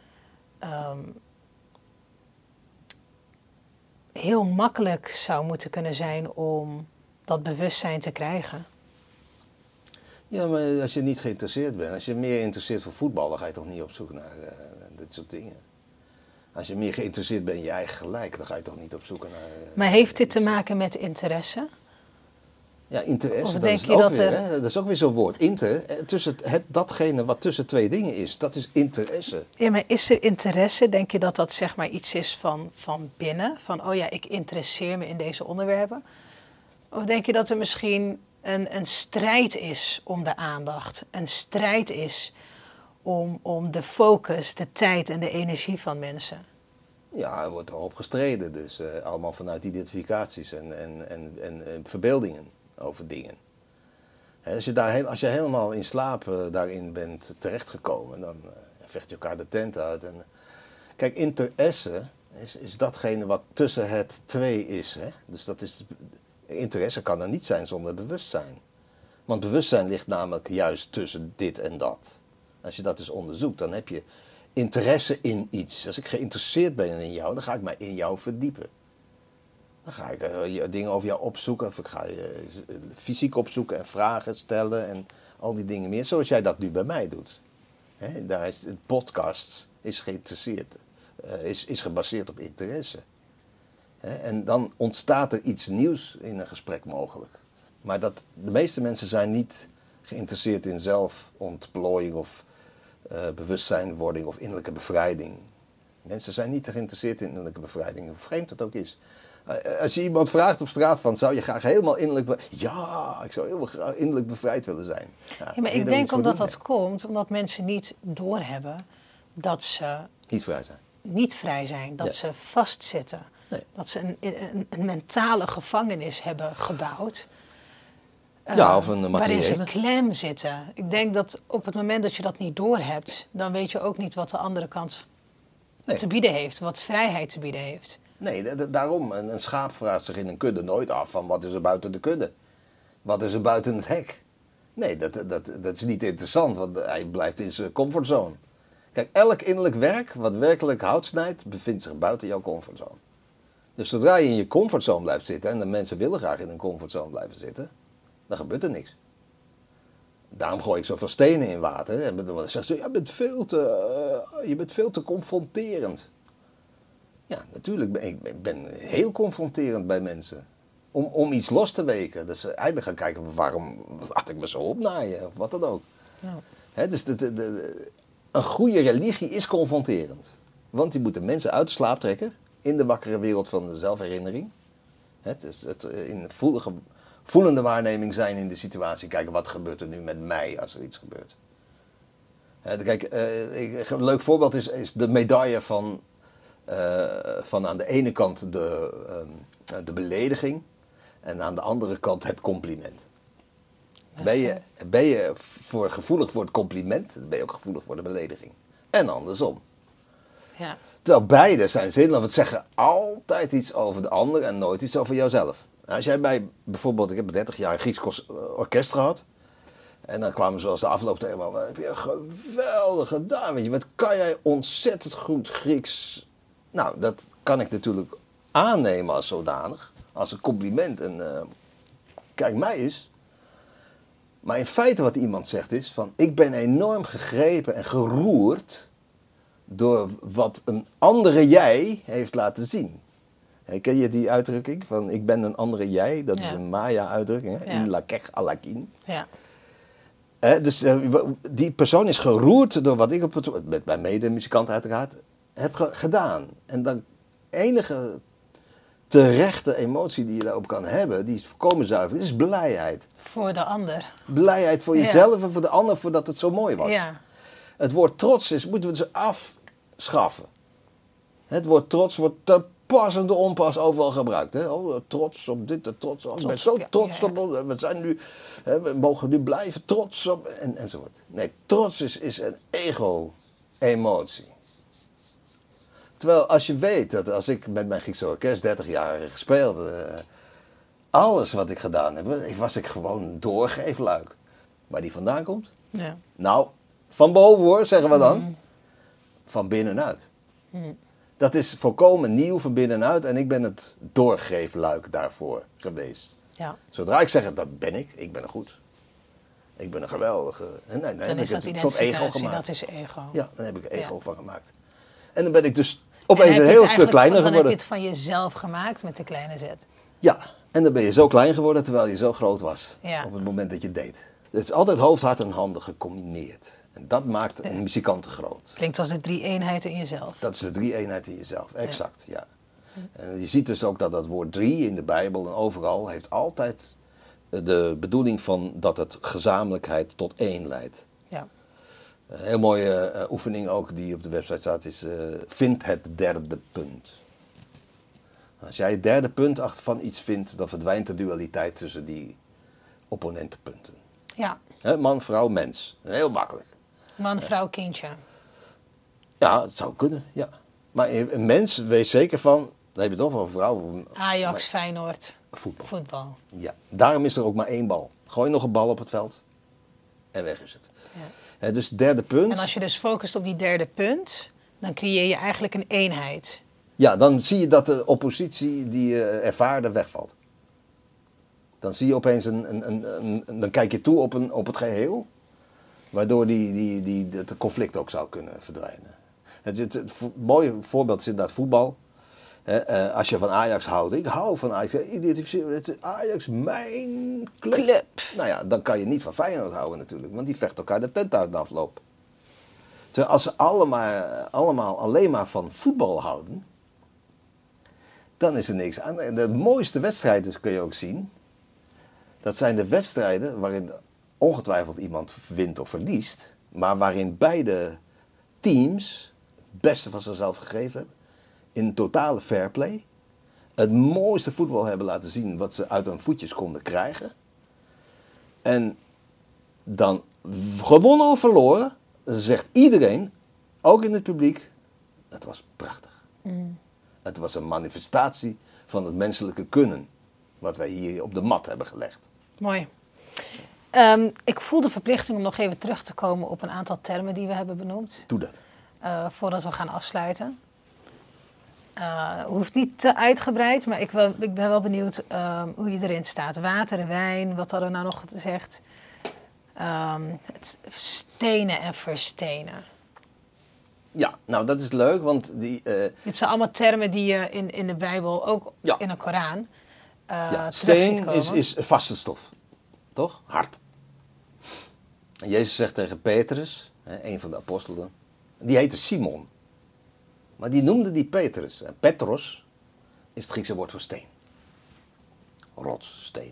heel makkelijk zou moeten kunnen zijn om dat bewustzijn te krijgen? Ja, maar als je niet geïnteresseerd bent, als je meer interesseert voor voetbal, dan ga je toch niet op zoek naar dit soort dingen. Als je meer geïnteresseerd bent in je eigen gelijk, dan ga je toch niet op zoek naar... Maar heeft dit te maken met interesse? Ja, interesse, dat is ook weer zo'n woord. Datgene wat tussen twee dingen is, dat is interesse. Ja, maar is er interesse? Denk je dat dat zeg maar iets is van binnen? Van, oh ja, ik interesseer me in deze onderwerpen? Of denk je dat er misschien een strijd is om de aandacht? Een strijd is om de focus, de tijd en de energie van mensen? Ja, er wordt erop gestreden. Dus allemaal vanuit identificaties en verbeeldingen over dingen. Als je helemaal in slaap daarin bent terechtgekomen, dan vecht je elkaar de tent uit. En, kijk, interesse is datgene wat tussen het twee is. Hè? Dus interesse kan er niet zijn zonder bewustzijn. Want bewustzijn ligt namelijk juist tussen dit en dat. Als je dat dus onderzoekt, dan heb je interesse in iets. Als ik geïnteresseerd ben in jou, dan ga ik mij in jou verdiepen. Dan ga ik dingen over jou opzoeken. Of ik ga je fysiek opzoeken en vragen stellen en al die dingen meer. Zoals jij dat nu bij mij doet. Daar is het podcast is geïnteresseerd. Is gebaseerd op interesse. En dan ontstaat er iets nieuws in een gesprek mogelijk. Maar de meeste mensen zijn niet geïnteresseerd in zelfontplooiing of bewustzijnwording of innerlijke bevrijding. Mensen zijn niet geïnteresseerd in innerlijke bevrijding, hoe vreemd het ook is. Als je iemand vraagt op straat van, zou je graag helemaal innerlijk... Ja, ik zou heel graag innerlijk bevrijd willen zijn. Ja, maar ik denk omdat dat komt, omdat mensen niet doorhebben dat ze... Niet vrij zijn. Dat ze vastzitten. Nee. Dat ze een mentale gevangenis hebben gebouwd. Of een materiële. Waarin ze klem zitten. Ik denk dat op het moment dat je dat niet doorhebt, dan weet je ook niet wat de andere kant te bieden heeft. Wat vrijheid te bieden heeft. Nee, daarom. Een schaap vraagt zich in een kudde nooit af van wat is er buiten de kudde? Wat is er buiten het hek? Nee, dat is niet interessant, want hij blijft in zijn comfortzone. Kijk, elk innerlijk werk wat werkelijk hout snijdt, bevindt zich buiten jouw comfortzone. Dus zodra je in je comfortzone blijft zitten, en de mensen willen graag in een comfortzone blijven zitten, dan gebeurt er niks. Daarom gooi ik zoveel stenen in water. En dan zegt ze, je bent veel te confronterend. Ja, natuurlijk, ik ben heel confronterend bij mensen. Om iets los te weken. Dat ze eigenlijk gaan kijken, waarom laat ik me zo opnaaien? Of wat dan ook. Ja. Dus een goede religie is confronterend. Want die moet de mensen uit de slaap trekken. In de wakkere wereld van de zelfherinnering. Dus het in voelende waarneming zijn in de situatie. Kijken, wat gebeurt er nu met mij als er iets gebeurt. Kijk, een leuk voorbeeld is de medaille van aan de ene kant de belediging. En aan de andere kant het compliment. Ben je gevoelig voor het compliment, dan ben je ook gevoelig voor de belediging. En andersom. Ja. Terwijl beide zijn zinloos, want zeggen altijd iets over de ander en nooit iets over jouzelf. Als jij bijvoorbeeld, ik heb 30 jaar een Grieks orkest gehad. En dan kwamen ze als de afloop tegen me, wat heb je geweldig gedaan, weet je, wat kan jij ontzettend goed Grieks. Nou, dat kan ik natuurlijk aannemen als zodanig, als een compliment. En kijk mij eens. Maar in feite wat iemand zegt is van, ik ben enorm gegrepen en geroerd door wat een andere jij heeft laten zien. Ken je die uitdrukking van, ik ben een andere jij? Dat is een Maya-uitdrukking, hè? In lakech alakin. Ja. Dus die persoon is geroerd door wat ik met mijn medemuzikant uiteraard heb gedaan. En dan enige terechte emotie die je daarop kan hebben, die is volkomen zuiver, is blijheid. Voor de ander. Blijheid voor jezelf en voor de ander, voordat het zo mooi was. Ja. Het woord trots moeten we dus afschaffen. Het woord trots wordt te pas en te onpas overal gebruikt. Hè? Oh, trots op dit, trots op. Ik ben zo trots op. We zijn nu, we mogen nu blijven trots op. Enzovoort. Nee, trots is een ego-emotie. Terwijl als je weet dat als ik met mijn Griekse orkest 30 jaar gespeeld, alles wat ik gedaan heb, was ik gewoon een doorgeefluik. Waar die vandaan komt? Ja. Nou, van boven hoor, zeggen we dan. Van binnenuit. Dat is volkomen nieuw van binnenuit en ik ben het doorgeefluik daarvoor geweest. Ja. Zodra ik zeg, dat ben ik ben er goed. Ik ben een geweldige. En dan heb ik het tot ego gemaakt. Dat is ego. Ja, dan heb ik ego van gemaakt. En dan ben ik dus opeens een heel stuk kleiner geworden. Dan heb je het van jezelf gemaakt met de kleine z. Ja, en dan ben je zo klein geworden terwijl je zo groot was. Ja. Op het moment dat je deed. Het is altijd hoofd, hart en handen gecombineerd. En dat maakt een muzikant groot. Klinkt als de 3-eenheid in jezelf. Dat is de 3-eenheid in jezelf, exact, ja. En je ziet dus ook dat woord 3 in de Bijbel en overal heeft altijd de bedoeling van dat het gezamenlijkheid tot één leidt. Ja. Een heel mooie oefening ook die op de website staat is, vind het derde punt. Als jij het derde punt van iets vindt, dan verdwijnt de dualiteit tussen die opponentenpunten. Ja. Man, vrouw, mens. Heel makkelijk. Man, vrouw, kindje. Ja, het zou kunnen, ja. Maar een mens weet zeker van, dan heb je het nog wel een vrouw. Ajax, Feyenoord. Voetbal. Ja, daarom is er ook maar 1 bal. Gooi nog een bal op het veld en weg is het. Ja. Dus het derde punt. En als je dus focust op die derde punt, dan creëer je eigenlijk een eenheid. Ja, dan zie je dat de oppositie die je ervaarde wegvalt. Dan zie je opeens dan kijk je toe op het geheel, waardoor het conflict ook zou kunnen verdwijnen. Het mooie voorbeeld is inderdaad voetbal. Als je van Ajax houdt, ik hou van Ajax, Ajax, mijn club. Nou ja, dan kan je niet van Feyenoord houden natuurlijk, want die vechten elkaar de tent uit de afloop. Terwijl als ze allemaal alleen maar van voetbal houden, dan is er niks aan. En de mooiste wedstrijden kun je ook zien, dat zijn de wedstrijden waarin ongetwijfeld iemand wint of verliest, maar waarin beide teams het beste van zichzelf gegeven hebben, in totale fair play, het mooiste voetbal hebben laten zien wat ze uit hun voetjes konden krijgen. En dan gewonnen of verloren, zegt iedereen, ook in het publiek, het was prachtig. Het was een manifestatie van het menselijke kunnen, wat wij hier op de mat hebben gelegd. Mooi. Ik voel de verplichting om nog even terug te komen op een aantal termen die we hebben benoemd. Doe dat. Voordat we gaan afsluiten. Hoeft niet te uitgebreid, maar ik ben wel benieuwd hoe je erin staat. Water en wijn, wat hadden we nou nog gezegd? Het stenen en verstenen. Ja, nou dat is leuk, want Dit zijn allemaal termen die je in de Bijbel, ook in de Koran, steen is vaste stof, toch? Hard. En Jezus zegt tegen Petrus, een van de apostelen, die heette Simon. Maar die noemde die Petrus. En Petros is het Griekse woord voor steen. Rots, steen.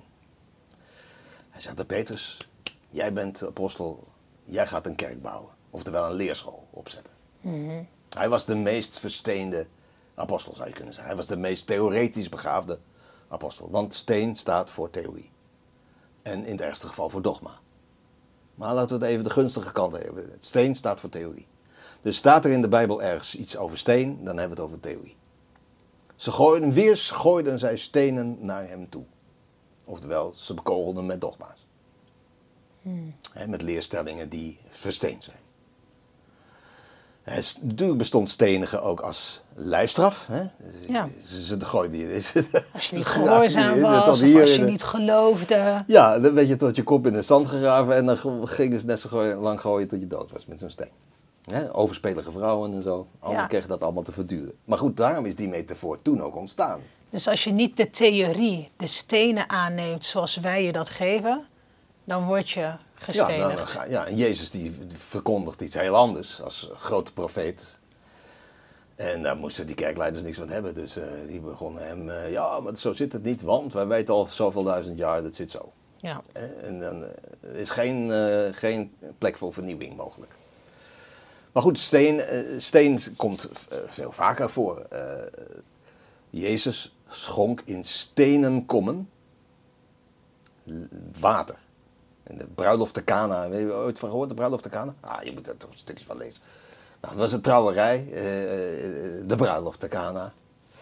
Hij zegt tegen Petrus, jij bent apostel, jij gaat een kerk bouwen. Oftewel een leerschool opzetten. Mm-hmm. Hij was de meest versteende apostel, zou je kunnen zeggen. Hij was de meest theoretisch begaafde apostel. Want steen staat voor theorie. En in het ergste geval voor dogma. Maar laten we het even de gunstige kant hebben. Steen staat voor theorie. Dus staat er in de Bijbel ergens iets over steen, dan hebben we het over theorie. Ze gooiden zij stenen naar hem toe. Oftewel, ze bekogelden met dogma's. Met leerstellingen die versteend zijn. Natuurlijk bestond stenigen ook als lijfstraf. Ja. Ze gooiden je. Als je niet gehoorzaam was, of als je niet geloofde. Ja, dan werd je tot je kop in het zand gegraven en dan gingen ze net zo lang gooien tot je dood was met zo'n steen. Overspelige vrouwen en zo. Allemaal kregen dat allemaal te verduren. Maar goed, daarom is die metafoor toen ook ontstaan. Dus als je niet de theorie, de stenen aanneemt zoals wij je dat geven, dan word je gestenigd. En Jezus die verkondigt iets heel anders als grote profeet. En daar moesten die kerkleiders niks van hebben. Dus die begonnen hem, maar zo zit het niet, want wij weten al zoveel duizend jaar, dat zit zo. Ja. En dan is geen plek voor vernieuwing mogelijk. Maar goed, steen komt veel vaker voor. Jezus schonk in stenen kommen water. En de bruiloft te Cana, heb je ooit van gehoord, de bruiloft te Cana? Je moet er toch een stukje van lezen. Nou, dat was een trouwerij, de bruiloft te Cana.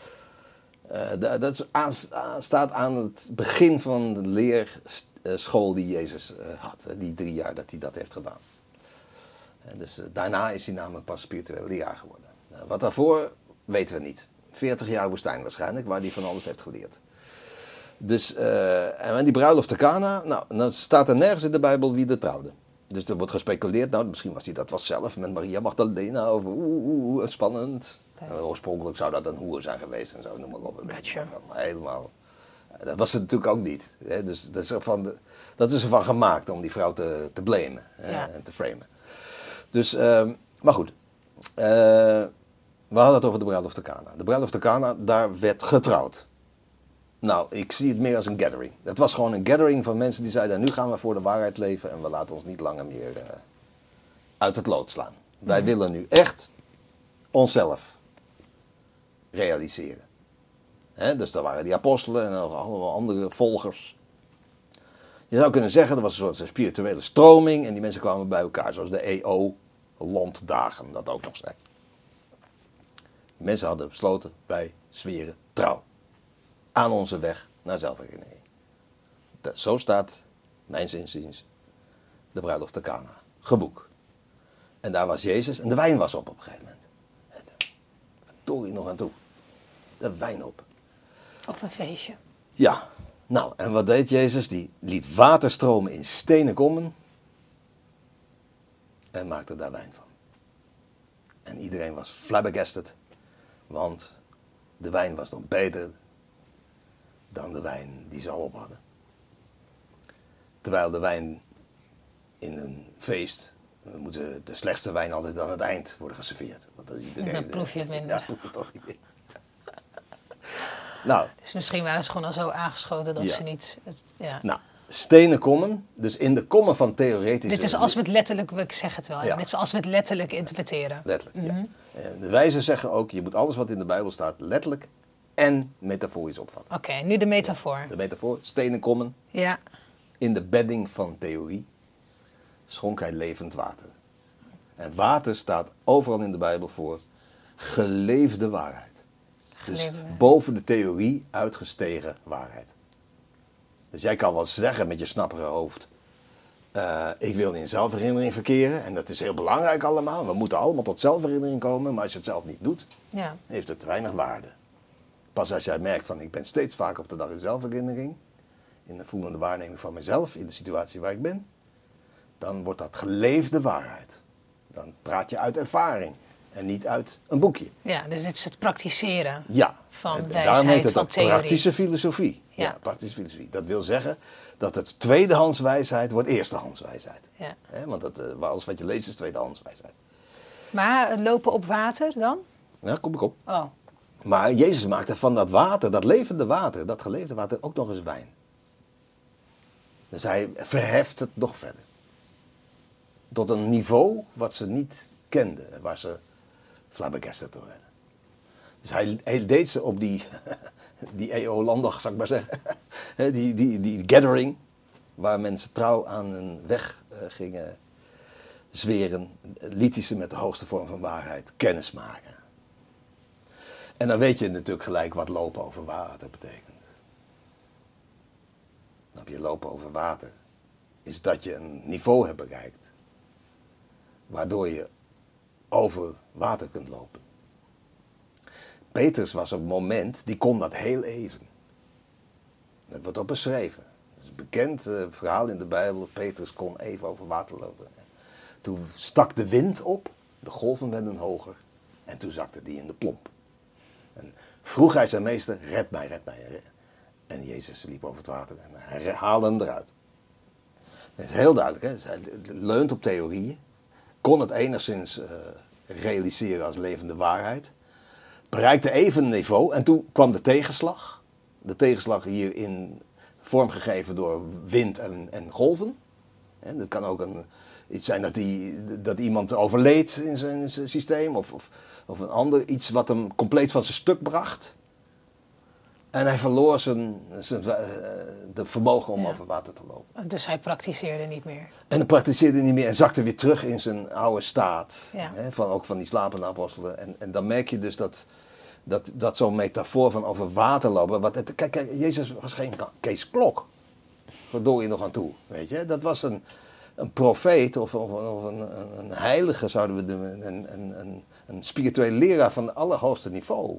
Dat staat aan het begin van de leerschool die Jezus had. Die 3 jaar dat hij dat heeft gedaan. Dus daarna is hij namelijk pas spiritueel leraar geworden. Wat daarvoor weten we niet. 40 jaar woestijn waarschijnlijk, waar hij van alles heeft geleerd. Dus, en die bruiloft te Cana, dan staat er nergens in de Bijbel wie er trouwde. Dus er wordt gespeculeerd, misschien was hij dat wel zelf met Maria Magdalena over, spannend. Oorspronkelijk zou dat een hoer zijn geweest en zo, noem maar op. Helemaal. Dat was het natuurlijk ook niet. Dus dat is ervan gemaakt om die vrouw te blamen en te framen. Dus, maar goed. We hadden het over de bruiloft te Cana. De bruiloft te Cana, daar werd getrouwd. Nou, ik zie het meer als een gathering. Het was gewoon een gathering van mensen die zeiden, nu gaan we voor de waarheid leven en we laten ons niet langer meer uit het lood slaan. Wij willen nu echt onszelf realiseren. Dus daar waren die apostelen en allemaal andere volgers. Je zou kunnen zeggen, er was een soort spirituele stroming en die mensen kwamen bij elkaar, zoals de EO-landdagen dat ook nog zijn. Die mensen hadden besloten, wij zweren trouw aan onze weg naar zelfherinnering. Zo staat, mijns inziens, de bruiloft te Cana geboekt. En daar was Jezus en de wijn was op een gegeven moment. Verdorie nog aan toe. de wijn op. Op een feestje. Ja, nou, en wat deed Jezus? Die liet water stromen in stenen kommen en maakte daar wijn van. En iedereen was flabbergasted, want de wijn was nog beter dan de wijn die ze al op hadden. Terwijl de wijn in een feest, dan moet de slechtste wijn altijd aan het eind worden geserveerd. Want dan, Dan proef je het minder. Ja, proef je het toch niet meer. Nou, Dus misschien waren ze gewoon al zo aangeschoten dat Ja. ze niet... ja. nou, stenen kommen, dus in de kommen van theoretische... Dit is als we het letterlijk, ik zeg het wel, Ja. dit is als we het letterlijk interpreteren. Letterlijk, ja. De wijzen zeggen ook, je moet alles wat in de Bijbel staat letterlijk en metaforisch opvatten. Oké, nu de metafoor. De metafoor, stenen kommen, Ja, in de bedding van theorie schonk hij levend water. En water staat overal in de Bijbel voor geleefde waarheid. Dus Geleefde waarheid. boven de theorie uitgestegen waarheid. Dus jij kan wel zeggen met je snappere hoofd, ik wil in zelfherinnering verkeren en dat is heel belangrijk allemaal. We moeten allemaal tot zelfherinnering komen, maar als je het zelf niet doet, ja. heeft het weinig waarde. Pas als jij merkt van ik ben steeds vaker op de dag in zelfherinnering, in de voelende waarneming van mezelf, in de situatie waar ik ben, dan wordt dat geleefde waarheid. Dan praat je uit ervaring en niet uit een boekje. Ja, dus dit is het praktiseren. Ja, Van en wijsheid, daarom heet het van ook theorie. praktische filosofie. Ja. Ja, praktische filosofie. Dat wil zeggen dat het tweedehands wijsheid wordt eerstehands wijsheid. Ja. Want alles wat je leest is tweedehands wijsheid. Maar lopen op water dan? Ja, kom ik op. Oh, Maar Jezus maakte van dat water, dat levende water, dat geleefde water, ook nog eens wijn. Dus hij verheft het nog verder. Tot een niveau wat ze niet kenden, en waar ze flabbergasted door werden. Dus hij deed ze op die EO-landag, zou ik maar zeggen. die gathering, waar mensen trouw aan hun weg gingen zweren, liet hij ze met de hoogste vorm van waarheid kennis maken. En dan weet je natuurlijk gelijk wat lopen over water betekent. Dan heb je lopen over water. Is dat je een niveau hebt bereikt. Waardoor je over water kunt lopen. Petrus was op het moment, die kon dat heel even. Dat wordt ook beschreven. Het is een bekend verhaal in de Bijbel. Petrus kon even over water lopen. Toen stak de wind op. De golven werden hoger. En toen zakte die in de plomp. En vroeg hij zijn meester, red mij, red mij. En Jezus liep over het water en hij haalde hem eruit. Dat is heel duidelijk, hè? Dus hij leunt op theorieën. Kon het enigszins realiseren als levende waarheid. Bereikte even een niveau en toen kwam de tegenslag. De tegenslag hierin vormgegeven door wind en golven. En dat kan ook iets zijn dat iemand overleed in zijn systeem. Of een ander iets wat hem compleet van zijn stuk bracht. En hij verloor de vermogen om over water te lopen. dus hij praktiseerde niet meer. En hij praktiseerde niet meer en zakte weer terug in zijn oude staat. Ja. Hè, ook van die slapende apostelen. En dan merk je dus dat zo'n metafoor van over water lopen. Kijk, Jezus was geen Kees Klok. Waardoor je nog aan toe, weet je. Dat was een profeet of een heilige, zouden we doen. Een spirituele leraar van het allerhoogste niveau.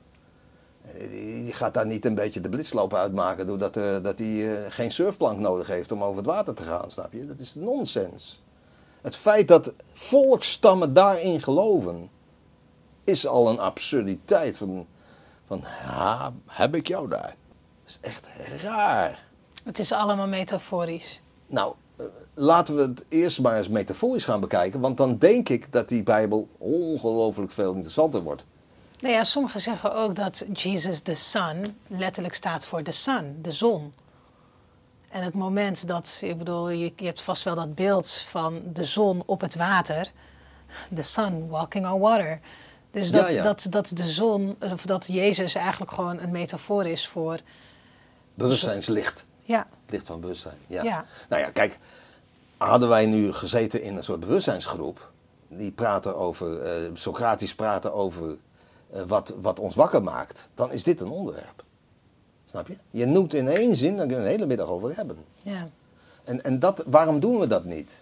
Je gaat daar niet een beetje de blitslopen uitmaken doordat hij geen surfplank nodig heeft om over het water te gaan, snap je? Dat is nonsens. Het feit dat volksstammen daarin geloven, is al een absurditeit van heb ik jou daar? Dat is echt raar. Het is allemaal metaforisch. Nou, laten we het eerst maar eens metaforisch gaan bekijken, want dan denk ik dat die Bijbel ongelooflijk veel interessanter wordt. Nou ja, sommigen zeggen ook dat Jesus the Son letterlijk staat voor de sun, de zon. En het moment dat, ik bedoel, je hebt vast wel dat beeld van de zon op het water. The sun walking on water. Dus dat de zon, of dat Jezus eigenlijk gewoon een metafoor is voor... Bewustzijnslicht. Ja. Licht van bewustzijn, ja. Ja. Nou ja, kijk, hadden wij nu gezeten in een soort bewustzijnsgroep, die praten over, Socratisch praten over wat ons wakker maakt, dan is dit een onderwerp. Snap je? Je noemt in één zin, daar kunnen we een hele middag over hebben. Ja. En waarom doen we dat niet?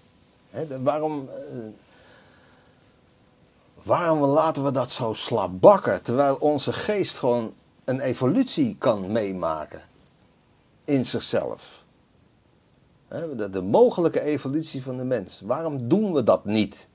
Waarom laten we dat zo slabakken, terwijl onze geest gewoon een evolutie kan meemaken in zichzelf. De mogelijke evolutie van de mens. Waarom doen we dat niet?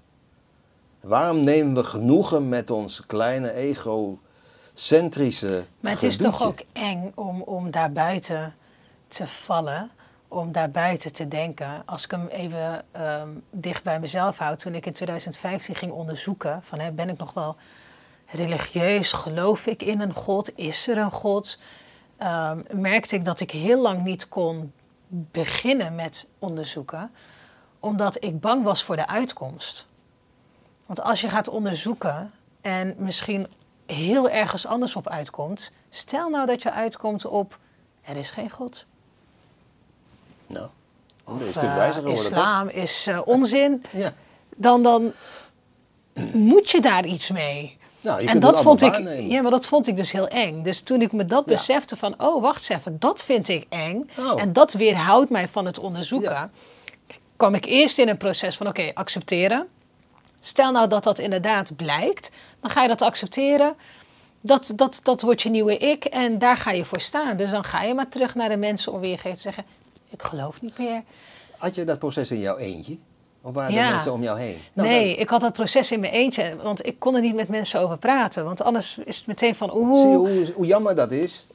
Waarom nemen we genoegen met ons kleine egocentrische Maar het is gedoetje? toch ook eng om daar buiten te vallen, om daar buiten te denken. Als ik hem even dicht bij mezelf houd, toen ik in 2015 ging onderzoeken, van ben ik nog wel religieus, geloof ik in een God, is er een God, merkte ik dat ik heel lang niet kon beginnen met onderzoeken, omdat ik bang was voor de uitkomst. Want als je gaat onderzoeken en misschien heel ergens anders op uitkomt, stel nou dat je uitkomt op, er is geen God. Nou, dan ben je een stuk wijzer geworden, islam toch? is onzin. Ja. Dan moet je daar iets mee. Nou, je En kunt dat het allemaal vond ik, waarnemen. ja, maar dat vond ik dus heel eng. Dus toen ik me dat Ja. besefte van, oh, wacht eens even, dat vind ik eng. Oh. En dat weerhoudt mij van het onderzoeken. Ja. Kwam ik eerst in een proces van, oké, accepteren. Stel nou dat dat inderdaad blijkt, dan ga je dat accepteren. Dat wordt je nieuwe ik en daar ga je voor staan. Dus dan ga je maar terug naar de mensen om weergeven te zeggen, ik geloof niet meer. Had je dat proces in jouw eentje? Of waren Ja. er mensen om jou heen? Nou, Nee, ik had dat proces in mijn eentje, want ik kon er niet met mensen over praten. Want anders is het meteen van, Zie je hoe jammer dat is?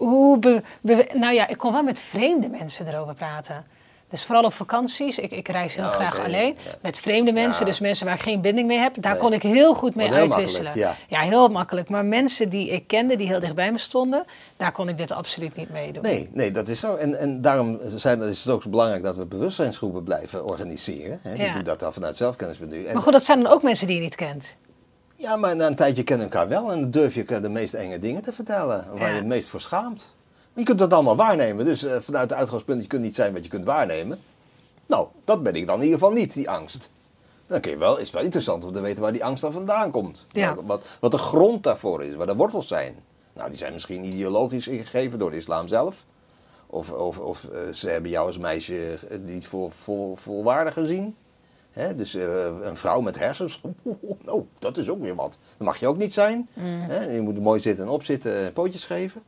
nou ja, ik kon wel met vreemde mensen erover praten. Dus vooral op vakanties, ik reis heel Ja, graag oké, alleen, ja. met vreemde mensen, Ja. dus mensen waar ik geen binding mee heb. Daar Nee. kon ik heel goed mee Wordt heel uitwisselen. makkelijk, ja. Ja, heel makkelijk. Maar mensen die ik kende, die heel dicht bij me stonden, daar kon ik dit absoluut niet mee doen. Nee, dat is zo. En daarom is het ook zo belangrijk dat we bewustzijnsgroepen blijven organiseren. Hè? Die Ja. doen dat dan vanuit zelfkennisbestuur. En Maar goed, dat zijn dan ook mensen die je niet kent. ja, maar na een tijdje kennen we elkaar wel en dan durf je elkaar de meest enge dingen te vertellen. Waar Ja. je het meest voor schaamt. Maar je kunt dat allemaal waarnemen. Dus vanuit het uitgangspunt, je kunt niet zijn wat je kunt waarnemen. Nou, dat ben ik dan in ieder geval niet, die angst. Dan kun je wel, is wel interessant om te weten waar die angst dan vandaan komt. Ja. Wat de grond daarvoor is, waar de wortels zijn. Nou, die zijn misschien ideologisch ingegeven door de islam zelf. Of ze hebben jou als meisje niet voor volwaardig gezien. Hè? Dus een vrouw met hersens, nou, dat is ook weer wat. Dat mag je ook niet zijn. Hè? Je moet mooi zitten en opzitten en pootjes geven.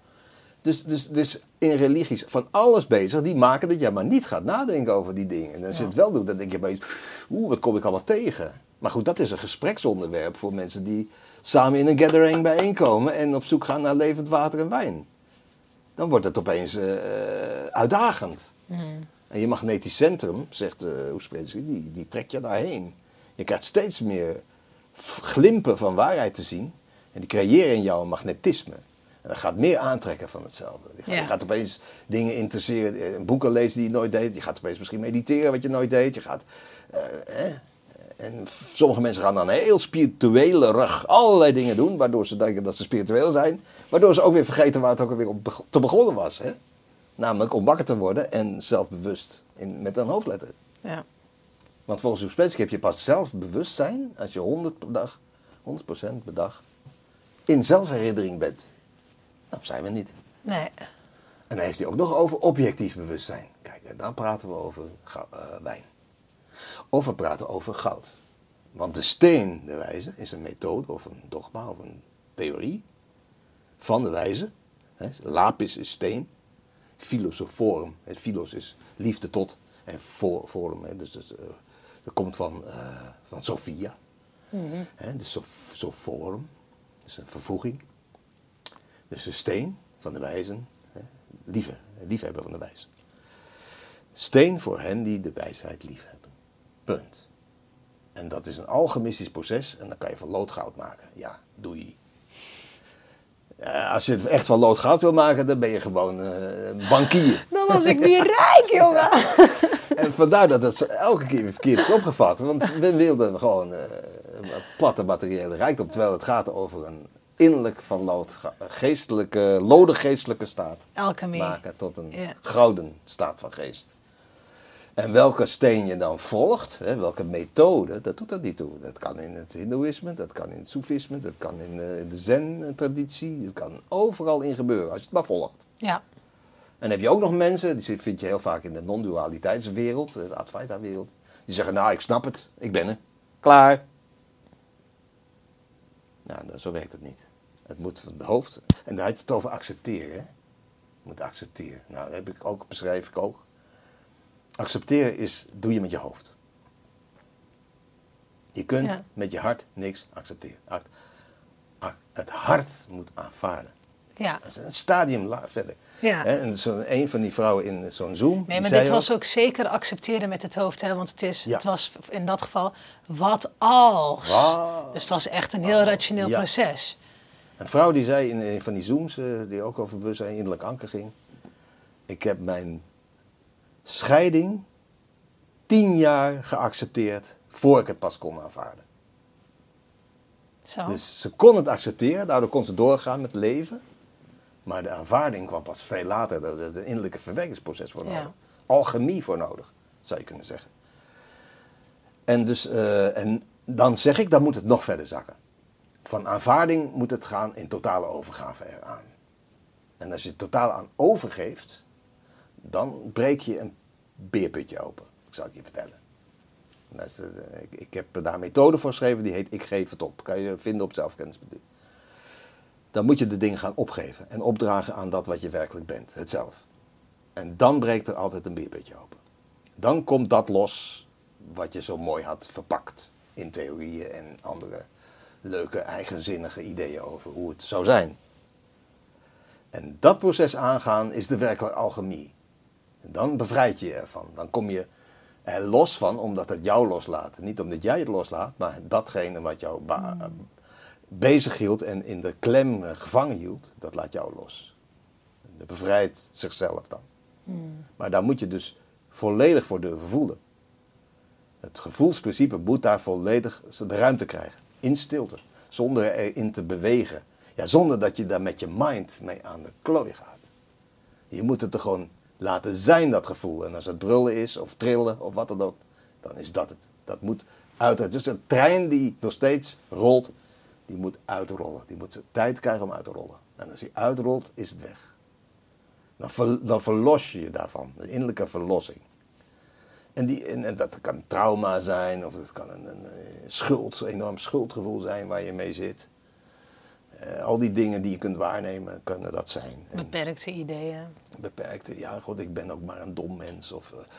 Dus in religies van alles bezig, die maken dat je maar niet gaat nadenken over die dingen. En als je het wel doet, dan denk je opeens, wat kom ik allemaal tegen? Maar goed, dat is een gespreksonderwerp voor mensen die samen in een gathering bijeenkomen en op zoek gaan naar levend water en wijn. Dan wordt het opeens uitdagend. En je magnetisch centrum, zegt Ouspensky, die trekt je daarheen. Je krijgt steeds meer glimpen van waarheid te zien en die creëren in jou een magnetisme. En dat gaat meer aantrekken van hetzelfde. Je gaat opeens dingen interesseren, boeken lezen die je nooit deed. Je gaat opeens misschien mediteren wat je nooit deed. Je gaat, en sommige mensen gaan dan heel spirituelerig allerlei dingen doen, waardoor ze denken dat ze spiritueel zijn. Waardoor ze ook weer vergeten waar het ook weer op te begonnen was. Hè? Namelijk om wakker te worden en zelfbewust met een hoofdletter. Ja. Want volgens Ouspensky heb je pas zelfbewustzijn als je 100% per dag in zelfherinnering bent. Nou, zijn we niet. Nee. En dan heeft hij ook nog over objectief bewustzijn. Kijk, dan praten we over wijn. Of we praten over goud. Want de steen, de wijze, is een methode of een dogma of een theorie van de wijze. Lapis is steen. Philosophorum. Philos is liefde tot. En forum, dus dat komt van Sophia. Dus sophorum. Dat is een vervoeging. Dus de steen van de wijzen, liefhebber van de wijzen. Steen voor hen die de wijsheid liefhebben. Punt. En dat is een alchemistisch proces en dan kan je van lood goud maken. Ja, doei. Als je het echt van lood goud wil maken, dan ben je gewoon bankier. Dan was ik weer rijk, jongen. En vandaar dat het elke keer weer verkeerd is opgevat. Want we wilden gewoon platte materiële rijkdom, terwijl het gaat over een innerlijk van lood, lode geestelijke staat Alchemie. maken tot een gouden staat van geest. En welke steen je dan volgt, welke methode, dat doet dat niet toe. Dat kan in het hindoeïsme, dat kan in het soefisme, dat kan in de zen-traditie. Dat kan overal in gebeuren, als je het maar volgt. Ja. En dan heb je ook nog mensen, die vind je heel vaak in de non-dualiteitswereld, de Advaita-wereld. Die zeggen, nou, ik snap het, ik ben er. Klaar. Nou, zo werkt het niet. Het moet van het hoofd. En daar had je het over accepteren. Hè? Je moet accepteren. Nou, dat heb ik ook, beschrijf ik ook. Accepteren doe je met je hoofd. Je kunt met je hart niks accepteren. Het hart moet aanvaarden. Ja. Dat is een stadium verder. Ja. En een van die vrouwen in zo'n Zoom... Nee, maar dit was ook zeker accepteren met het hoofd. Hè? Want het was in dat geval, wat als? Wow. Dus het was echt een heel rationeel proces. Een vrouw die zei in een van die Zooms, die ook over bewustzijn en innerlijk anker ging... Ik heb mijn scheiding 10 jaar geaccepteerd voor ik het pas kon aanvaarden. Zo. Dus ze kon het accepteren, daardoor kon ze doorgaan met het leven. Maar de aanvaarding kwam pas veel later, de innerlijke verwerkingsproces voor nodig. Alchemie voor nodig, zou je kunnen zeggen. En, dus, en dan zeg ik, dan moet het nog verder zakken. Van aanvaarding moet het gaan in totale overgave eraan. En als je het totaal aan overgeeft, dan breek je een beerputje open. Ik zal het je vertellen. Ik heb daar een methode voor geschreven, die heet Ik geef het op. Kan je vinden op zelfkennis.nl. Dan moet je de dingen gaan opgeven en opdragen aan dat wat je werkelijk bent, het zelf. En dan breekt er altijd een beerputje open. Dan komt dat los wat je zo mooi had verpakt in theorieën en andere leuke eigenzinnige ideeën over hoe het zou zijn. En dat proces aangaan is de werkelijke alchemie. En dan bevrijd je je ervan. Dan kom je er los van omdat het jou loslaat. Niet omdat jij het loslaat, maar datgene wat jou bezig hield en in de klem gevangen hield, dat laat jou los. Dat bevrijdt zichzelf dan. Maar daar moet je dus volledig voor durven voelen. Het gevoelsprincipe moet daar volledig de ruimte krijgen. In stilte. Zonder erin te bewegen. Ja, zonder dat je daar met je mind mee aan de klooi gaat. Je moet het er gewoon laten zijn, dat gevoel. En als het brullen is, of trillen, of wat dan ook, dan is dat het. Dat moet uit. Dus een trein die nog steeds rolt, die moet uitrollen. Die moet tijd krijgen om uit te rollen. En als die uitrolt, is het weg. Dan verlos je je daarvan. Een innerlijke verlossing. En dat kan trauma zijn, of het kan een enorm schuldgevoel zijn waar je mee zit. Al die dingen die je kunt waarnemen, kunnen dat zijn. Beperkte ideeën. Beperkte, ja, god, ik ben ook maar een dom mens.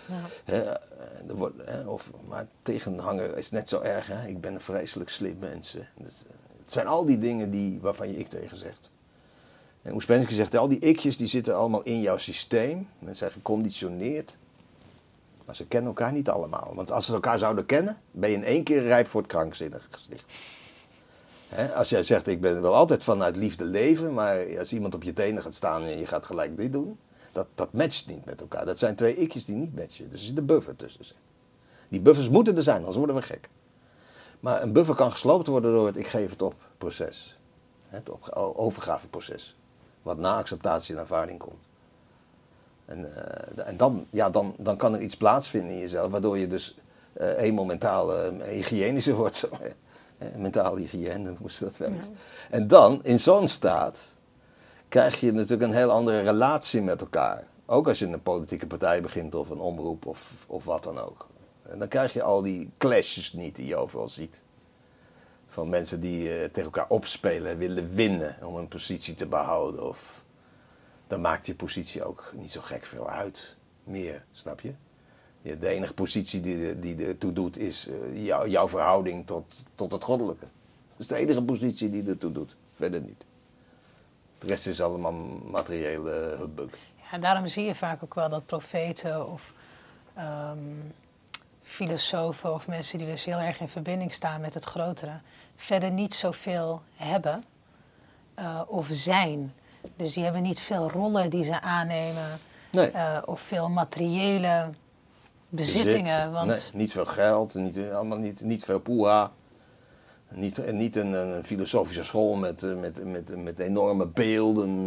Maar tegenhanger is net zo erg, hè? Ik ben een vreselijk slim mens. Dus, het zijn al die dingen waarvan je ik tegen zegt. En Ouspensky zegt, al die ikjes die zitten allemaal in jouw systeem. En zijn geconditioneerd. Maar ze kennen elkaar niet allemaal. Want als ze elkaar zouden kennen, ben je in 1 keer rijp voor het krankzinnig gesticht. Als jij zegt, ik ben wel altijd vanuit liefde leven, maar als iemand op je tenen gaat staan en je gaat gelijk dit doen, dat matcht niet met elkaar. Dat zijn 2 ikjes die niet matchen. Dus er zit een buffer tussen. Die buffers moeten er zijn, anders worden we gek. Maar een buffer kan gesloopt worden door het ik geef het op proces. Het overgaveproces. Wat na acceptatie en aanvaarding komt. En dan kan er iets plaatsvinden in jezelf, waardoor je dus mentaal hygiënischer wordt. Mentale hygiëne, hoe is dat wel eens. Ja. En dan, in zo'n staat, krijg je natuurlijk een heel andere relatie met elkaar. Ook als je een politieke partij begint of een omroep of wat dan ook. En dan krijg je al die clashes niet die je overal ziet. Van mensen die tegen elkaar opspelen en willen winnen om een positie te behouden. Dan maakt die positie ook niet zo gek veel uit meer, snap je? De enige positie die ertoe doet is jouw verhouding tot het goddelijke. Dat is de enige positie die ertoe doet, verder niet. De rest is allemaal materiële humbug. Ja, daarom zie je vaak ook wel dat profeten of filosofen of mensen die dus heel erg in verbinding staan met het grotere, verder niet zoveel hebben of zijn. Dus die hebben niet veel rollen die ze aannemen. Nee. Of veel materiële bezittingen. Want... Nee, niet veel geld, niet veel poeha. Niet een filosofische school met enorme beelden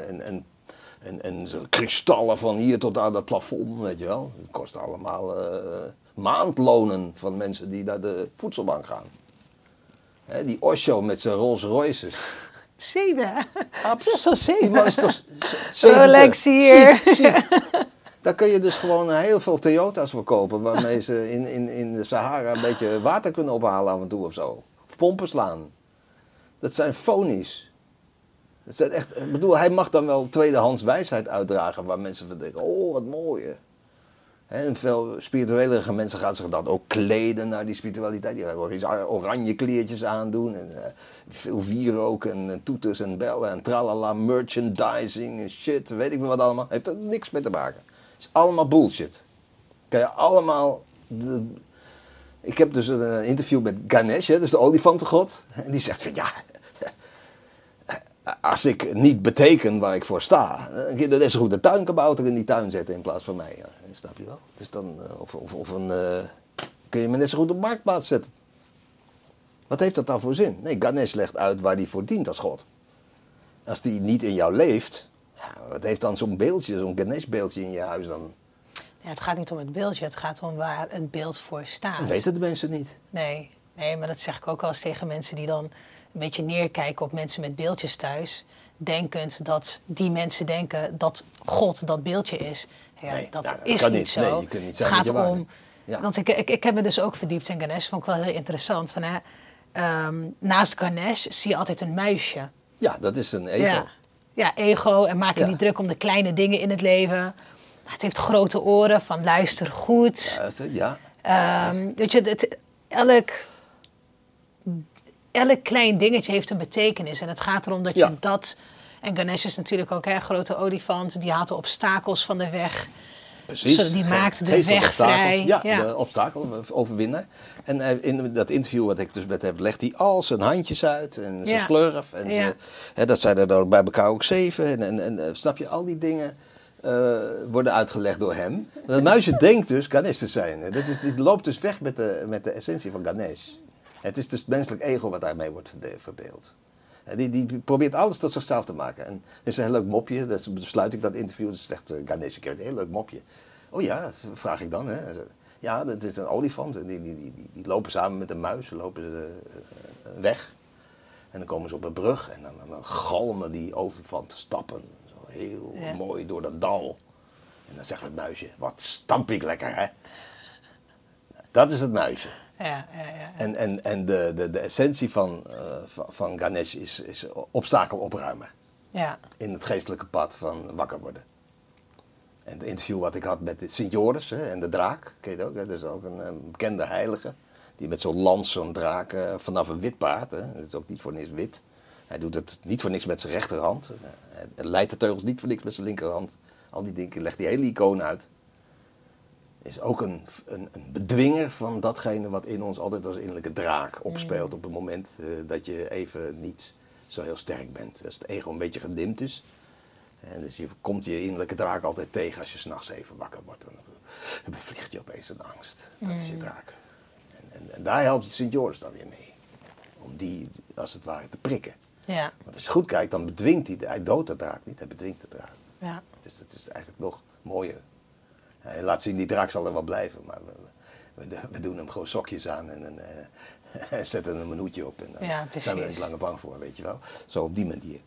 en kristallen van hier tot aan het plafond, weet je wel. Het kost allemaal maandlonen van mensen die naar de voedselbank gaan. Die Osho met zijn Rolls Royces. 7. 6 of 7. Die man is toch 7. Rolex hier. Zie. Daar kun je dus gewoon heel veel Toyota's voor kopen, waarmee ze in de Sahara een beetje water kunnen ophalen af en toe of zo. Of pompen slaan. Dat zijn fonies. Het zijn echt, ik bedoel, hij mag dan wel tweedehands wijsheid uitdragen waar mensen van denken, oh wat mooi. En veel spirituelere mensen gaan zich dan ook kleden naar die spiritualiteit. Die gaan eens oranje kleertjes aandoen. En veel wierook en toeters en bellen en tralala, merchandising en shit. Weet ik veel wat allemaal. Heeft er niks mee te maken. Het is allemaal bullshit. Kan je allemaal... Ik heb dus een interview met Ganesh, dus de olifantengod. En die zegt van ja... Als ik niet beteken waar ik voor sta, dan kun je net zo goed een tuinkabouter in die tuin zetten in plaats van mij. Ja, snap je wel? Het is dan, kun je me net zo goed op marktplaats zetten. Wat heeft dat dan voor zin? Nee, Ganesh legt uit waar hij voor dient als God. Als die niet in jou leeft, ja, wat heeft dan zo'n beeldje, zo'n Ganesh-beeldje in je huis dan? Ja, het gaat niet om het beeldje, het gaat om waar het beeld voor staat. Dat weten de mensen niet. Nee, maar dat zeg ik ook wel eens tegen mensen die dan een beetje neerkijken op mensen met beeldjes thuis. Denkend dat die mensen denken dat God dat beeldje is. Ja, Nee, dat dat is kan niet niet. zo. Nee, je kunt niet het zijn gaat met je waarde. om... Ja. Want ik heb me dus ook verdiept in Ganesh. Vond ik wel heel interessant. Van, naast Ganesh zie je altijd een muisje. Ja, dat is een ego. Ja, ego. En maak je Ja. niet druk om de kleine dingen in het leven. Het heeft grote oren van luister goed. Ja. Weet je, elk klein dingetje heeft een betekenis. En het gaat erom dat je Ja. dat... En Ganesh is natuurlijk ook een grote olifant. Die haalt de obstakels van de weg. Precies. Die maakt de Geestelijke weg obstakels. vrij. Ja, Ja. de obstakel, overwinnaar. En in dat interview wat ik dus met heb, legt hij al zijn handjes uit en zijn Ja. slurf. En Ja. dat zijn er dan bij elkaar ook 7. En snap je, al die dingen worden uitgelegd door hem. En dat muisje denkt dus Ganesh te zijn. Die loopt dus weg met de essentie van Ganesh. Het is dus het menselijk ego wat daarmee wordt verbeeld. Die probeert alles tot zichzelf te maken. En het is een heel leuk mopje, dat besluit ik dat interview. Dat zegt Ganesh, ik heb een heel leuk mopje. Oh ja, dat vraag ik dan. Hè. Ja, dat is een olifant. En die lopen samen met een muis, lopen ze weg. En dan komen ze op een brug en dan galmen die olifant stappen. Zo heel mooi door dat dal. En dan zegt het muisje, wat stamp ik lekker hè. Dat is het muisje. Ja. En de essentie van Ganesh is obstakelopruimer. Ja. In het geestelijke pad van wakker worden. En het interview wat ik had met Sint Joris en de draak, ken je het ook? Hè? Dat is ook een bekende heilige. Die met zo'n lans, zo'n draak, vanaf een wit paard. Hè? Dat is ook niet voor niks wit. Hij doet het niet voor niks met zijn rechterhand. Hij leidt de teugels niet voor niks met zijn linkerhand. Al die dingen, legt die hele icoon uit. Is ook een bedwinger van datgene wat in ons altijd als innerlijke draak opspeelt. Op het moment dat je even niet zo heel sterk bent. Als het ego een beetje gedimd is. En dus je komt je innerlijke draak altijd tegen als je 's nachts even wakker wordt. Dan bevliegt je opeens een angst. Dat is je draak. En daar helpt Sint Joris dan weer mee. Om die, als het ware, te prikken. Ja. Want als je goed kijkt, dan bedwingt hij doodt de draak niet, hij bedwingt de draak. Ja. Het is eigenlijk nog mooier. Hij laat zien, die draak zal er wel blijven, maar we doen hem gewoon sokjes aan en zetten hem een hoedje op. En daar zijn we er niet langer bang voor, weet je wel. Zo op die manier.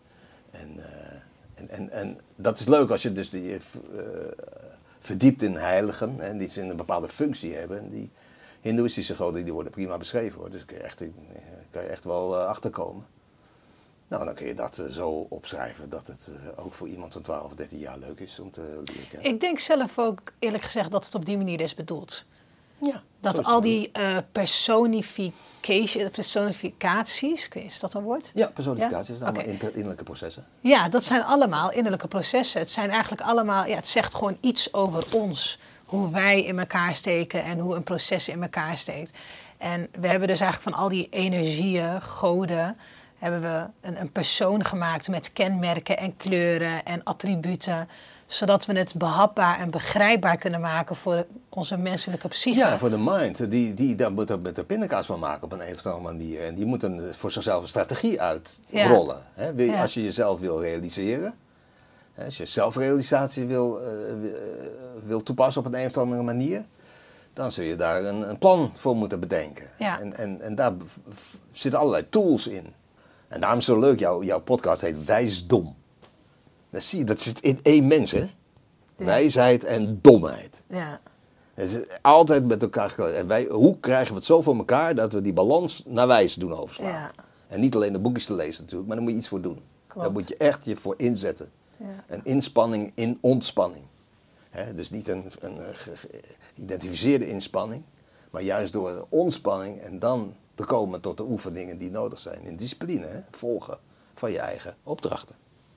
En dat is leuk als je dus die verdiept in heiligen en die ze een bepaalde functie hebben. En die hindoeïstische goden die worden prima beschreven hoor, dus daar kan je echt wel achterkomen. Nou, dan kun je dat zo opschrijven dat het ook voor iemand van 12 of 13 jaar leuk is om te leren kennen. Ik denk zelf ook eerlijk gezegd dat het op die manier is bedoeld. Ja, Dat al die personificaties, is dat een woord? Ja, personificatie, Ja? dat zijn allemaal Oké. innerlijke processen. Ja, dat zijn allemaal innerlijke processen. Het zijn eigenlijk allemaal, het zegt gewoon iets over ons. Hoe wij in elkaar steken en hoe een proces in elkaar steekt. En we hebben dus eigenlijk van al die energieën, goden, hebben we een persoon gemaakt met kenmerken en kleuren en attributen. Zodat we het behapbaar en begrijpbaar kunnen maken voor onze menselijke psyche. Ja, voor de mind. Die daar moet er met de pindakaas van maken op een of andere manier. En die moet voor zichzelf een strategie uitrollen. Ja. Als je jezelf wil realiseren. Als je zelfrealisatie wil toepassen op een of andere manier. Dan zul je daar een plan voor moeten bedenken. Ja. En daar zitten allerlei tools in. En daarom is het zo leuk, jouw podcast heet Wijsdom. Dat zie je, dat zit in één mens, hè? Ja. Wijsheid en domheid. Ja. Het is altijd met elkaar gekleurd. En hoe krijgen we het zo voor elkaar dat we die balans naar wijs doen overslaan? Ja. En niet alleen de boekjes te lezen natuurlijk, maar daar moet je iets voor doen. Klopt. Daar moet je echt je voor inzetten. Ja. Een inspanning in ontspanning. Dus niet een geïdentificeerde inspanning, maar juist door de ontspanning en dan te komen tot de oefeningen die nodig zijn. In discipline, volgen van je eigen opdrachten.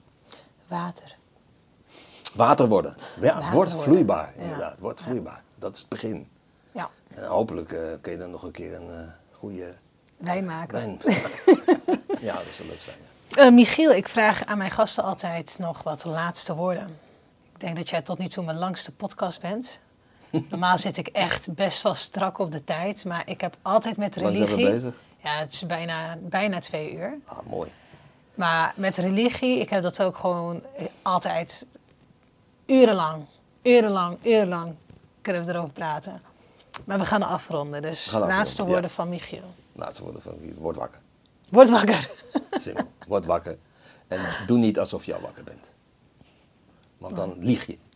Water worden. Ja, Water wordt worden. vloeibaar, Ja. inderdaad. Wordt vloeibaar. Dat is het begin. Ja, En hopelijk kun je dan nog een keer een goede wijn maken. wijn Ja, dat zou leuk zijn. Ja. Michiel, ik vraag aan mijn gasten altijd nog wat laatste woorden. Ik denk dat jij tot nu toe mijn langste podcast bent. Normaal zit ik echt best wel strak op de tijd, maar ik heb altijd met Hoe lang religie... zijn we bezig? Ja, het is bijna 2 uur. Ah, mooi. Maar met religie, ik heb dat ook gewoon altijd urenlang kunnen we erover praten. Maar we gaan afronden, dus gaan afronden, laatste ja. woorden van Michiel. Laatste woorden van wie? Word wakker. Word wakker. Simpel. Word wakker. En doe niet alsof je al wakker bent. Want dan lieg je.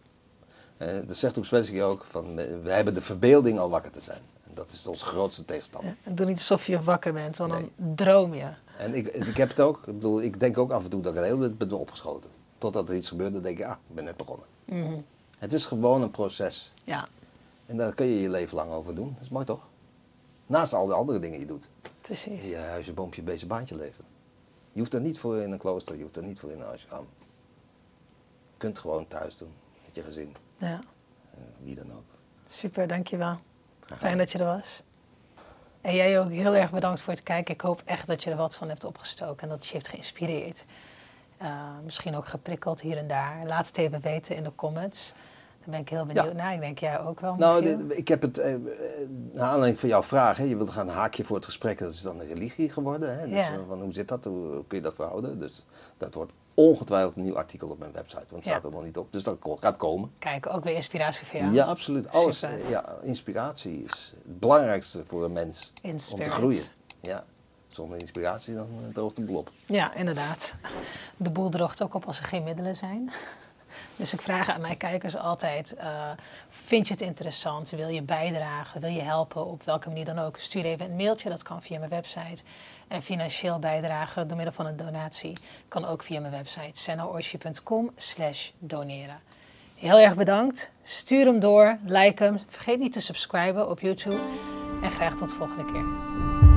Dat zegt ook Spencer ook, van, we hebben de verbeelding al wakker te zijn. En dat is onze grootste tegenstander. En doe niet alsof je wakker bent, want Nee. dan droom je. En ik heb het ook, ik denk ook af en toe dat ik een hele ben opgeschoten. Totdat er iets gebeurt, dan denk ik, ik ben net begonnen. Mhm. Het is gewoon een proces. Ja, En daar kun je je leven lang over doen. Dat is mooi toch? Naast al die andere dingen die je doet. precies. In je huisje, boompje, beestje, baantje leven. Je hoeft er niet voor in een klooster, je hoeft er niet voor in een ashram. Je kunt gewoon thuis doen, met je gezin, Ja, wie dan ook. super, dankjewel. Graag gedaan. Fijn dat je er was. En jij ook heel erg bedankt voor het kijken. Ik hoop echt dat je er wat van hebt opgestoken en dat het je heeft geïnspireerd. Misschien ook geprikkeld hier en daar. Laat het even weten in de comments. Daar ben ik heel benieuwd naar. Ik denk jij ook wel. Nou, Michiel. ik heb het, naar aanleiding van jouw vraag, je wilt gaan een haakje voor het gesprek, dat is dan een religie geworden. Hè? Dus, Ja. van, hoe zit dat, hoe kun je dat verhouden? Dus dat wordt ongetwijfeld een nieuw artikel op mijn website, want het Ja. staat er nog niet op. Dus dat gaat komen. Kijk, ook weer inspiratie voor jou. Ja, absoluut. Alles, Super. inspiratie is het belangrijkste voor een mens In om te spirit. groeien. Ja, zonder inspiratie dan droogt de boel op. Ja, inderdaad. De boel droogt ook op als er geen middelen zijn. Dus ik vraag aan mijn kijkers altijd, vind je het interessant? Wil je bijdragen? Wil je helpen? Op welke manier dan ook? Stuur even een mailtje, dat kan via mijn website. En financieel bijdragen door middel van een donatie kan ook via mijn website sennaorsi.com/doneren. Heel erg bedankt. Stuur hem door, like hem. Vergeet niet te subscriben op YouTube. En graag tot de volgende keer.